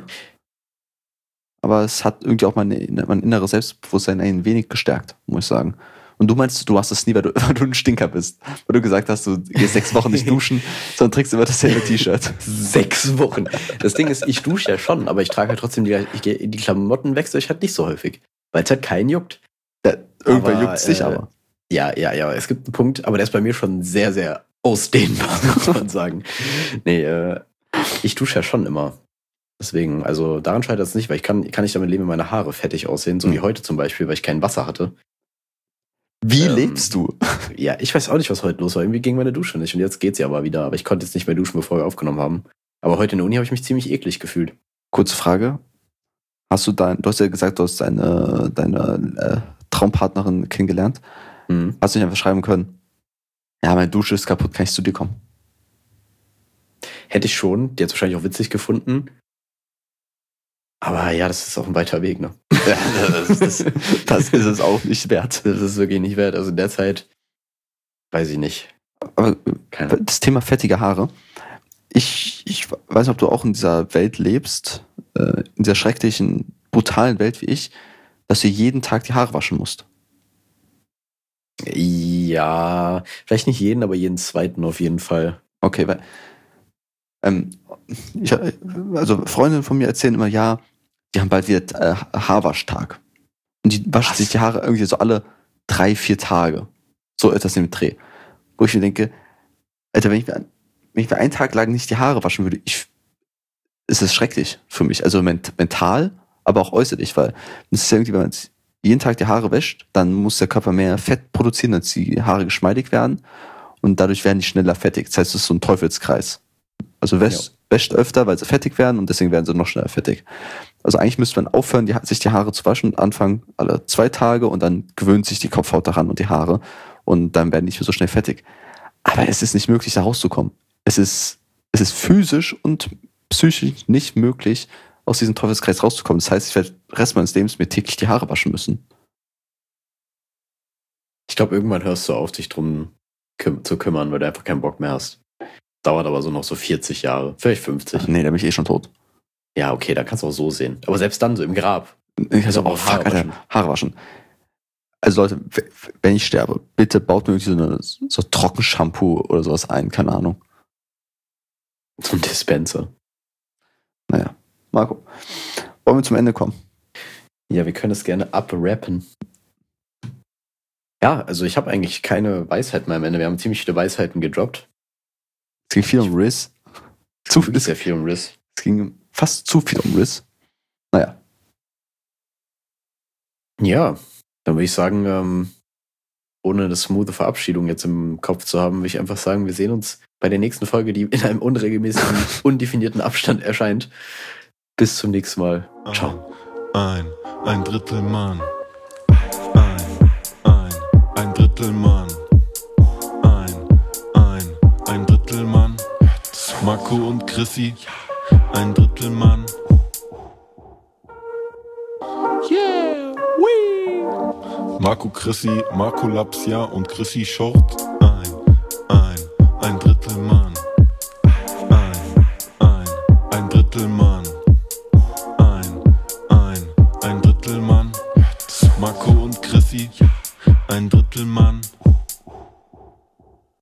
Aber es hat irgendwie auch mein, mein inneres Selbstbewusstsein ein wenig gestärkt, muss ich sagen. Und du meinst, du machst das nie, weil du, weil du ein Stinker bist. Weil du gesagt hast, du gehst sechs Wochen nicht duschen, sondern trägst immer dasselbe T-Shirt. Sechs Wochen. Das Ding ist, ich dusche ja schon, aber ich trage halt trotzdem die, ich gehe die Klamotten wechsle ich halt nicht so häufig. Weil es halt keinen juckt. Ja, irgendwann Aber, juckt's dich äh, aber. Ja, ja, ja, es gibt einen Punkt, aber der ist bei mir schon sehr, sehr ausdehnbar, muss man sagen. Nee, äh, ich dusche ja schon immer. Deswegen, also daran scheitert es nicht, weil ich kann, kann nicht damit leben, wenn meine Haare fettig aussehen, so wie Hm. heute zum Beispiel, weil ich kein Wasser hatte. Wie ähm, lebst du? Ja, ich weiß auch nicht, was heute los war. Irgendwie ging meine Dusche nicht und jetzt geht's ja aber wieder. Aber ich konnte jetzt nicht mehr duschen, bevor wir aufgenommen haben. Aber heute in der Uni habe ich mich ziemlich eklig gefühlt. Kurze Frage. Hast du dein, du hast ja gesagt, du hast deine, deine äh, Traumpartnerin kennengelernt. Hm. Hast du nicht einfach schreiben können, ja, meine Dusche ist kaputt, kann ich zu dir kommen? Hätte ich schon, die hat es wahrscheinlich auch witzig gefunden. Aber ja, das ist auch ein weiter Weg, ne? Ja, das, ist, das ist es auch nicht wert. Das ist wirklich nicht wert. Also in der Zeit, weiß ich nicht. Aber Keine Ahnung. das Thema fettige Haare. Ich, ich weiß nicht, ob du auch in dieser Welt lebst, äh, in dieser schrecklichen, brutalen Welt wie ich, dass du jeden Tag die Haare waschen musst. Ja, vielleicht nicht jeden, aber jeden zweiten auf jeden Fall. Okay, weil ähm, ich, also Freundinnen von mir erzählen immer, ja, die haben bald wieder äh, Haarwaschtag. Und die waschen Was? sich die Haare irgendwie so alle drei, vier Tage. So etwas im Dreh. Wo ich mir denke, Alter, wenn ich mir, wenn ich mir einen Tag lang nicht die Haare waschen würde, ich, ist es schrecklich für mich. Also ment, mental, aber auch äußerlich, weil das ist ja irgendwie, wenn man jeden Tag die Haare wäscht, dann muss der Körper mehr Fett produzieren, dass die Haare geschmeidig werden und dadurch werden die schneller fettig. Das heißt, es ist so ein Teufelskreis. Also wäscht, ja. wäscht öfter, weil sie fettig werden und deswegen werden sie noch schneller fettig. Also eigentlich müsste man aufhören, die, sich die Haare zu waschen und anfangen alle zwei Tage und dann gewöhnt sich die Kopfhaut daran und die Haare und dann werden die nicht mehr so schnell fettig. Aber es ist nicht möglich, da rauszukommen. Es ist, es ist physisch und psychisch nicht möglich, aus diesem Teufelskreis rauszukommen. Das heißt, ich werde den Rest meines Lebens mir täglich die Haare waschen müssen. Ich glaube, irgendwann hörst du auf, dich drum küm- zu kümmern, weil du einfach keinen Bock mehr hast. Dauert aber so noch so vierzig Jahre, vielleicht fünfzig. Ach nee, da bin ich eh schon tot. Ja, okay, da kannst du auch so sehen. Aber selbst dann, so im Grab. Ich also auch Haare, Haare waschen. Haare waschen. Also Leute, wenn ich sterbe, bitte baut mir irgendwie so, eine, so Trockenshampoo oder sowas ein, keine Ahnung. So ein Dispenser. Naja, Marco, wollen wir zum Ende kommen? Ja, wir können es gerne abrappen. Ja, also ich habe eigentlich keine Weisheit mehr am Ende. Wir haben ziemlich viele Weisheiten gedroppt. Es ging viel um Riz. Zu viel, sehr viel um Riz. Es ging fast zu viel um Riz. Naja. Ja, dann würde ich sagen, ähm, ohne eine smoothe Verabschiedung jetzt im Kopf zu haben, würde ich einfach sagen, wir sehen uns bei der nächsten Folge, die in einem unregelmäßigen, undefinierten Abstand erscheint. Bis zum nächsten Mal. Ciao. Ein, ein Drittel Mann. Ein, ein, ein Drittel Mann. Ein, ein, ein Drittel Mann. Marco und Chrissy. Ein Drittel Mann. Yeah, wee. Marco Chrissy, Marco Lapsia und Chrissy Short. Ein, ein, ein Drittel Mann. Ein, ein, ein Drittel Mann. Ein, ein, ein Drittel Mann. Marco und Chrissy, ein Drittel Mann.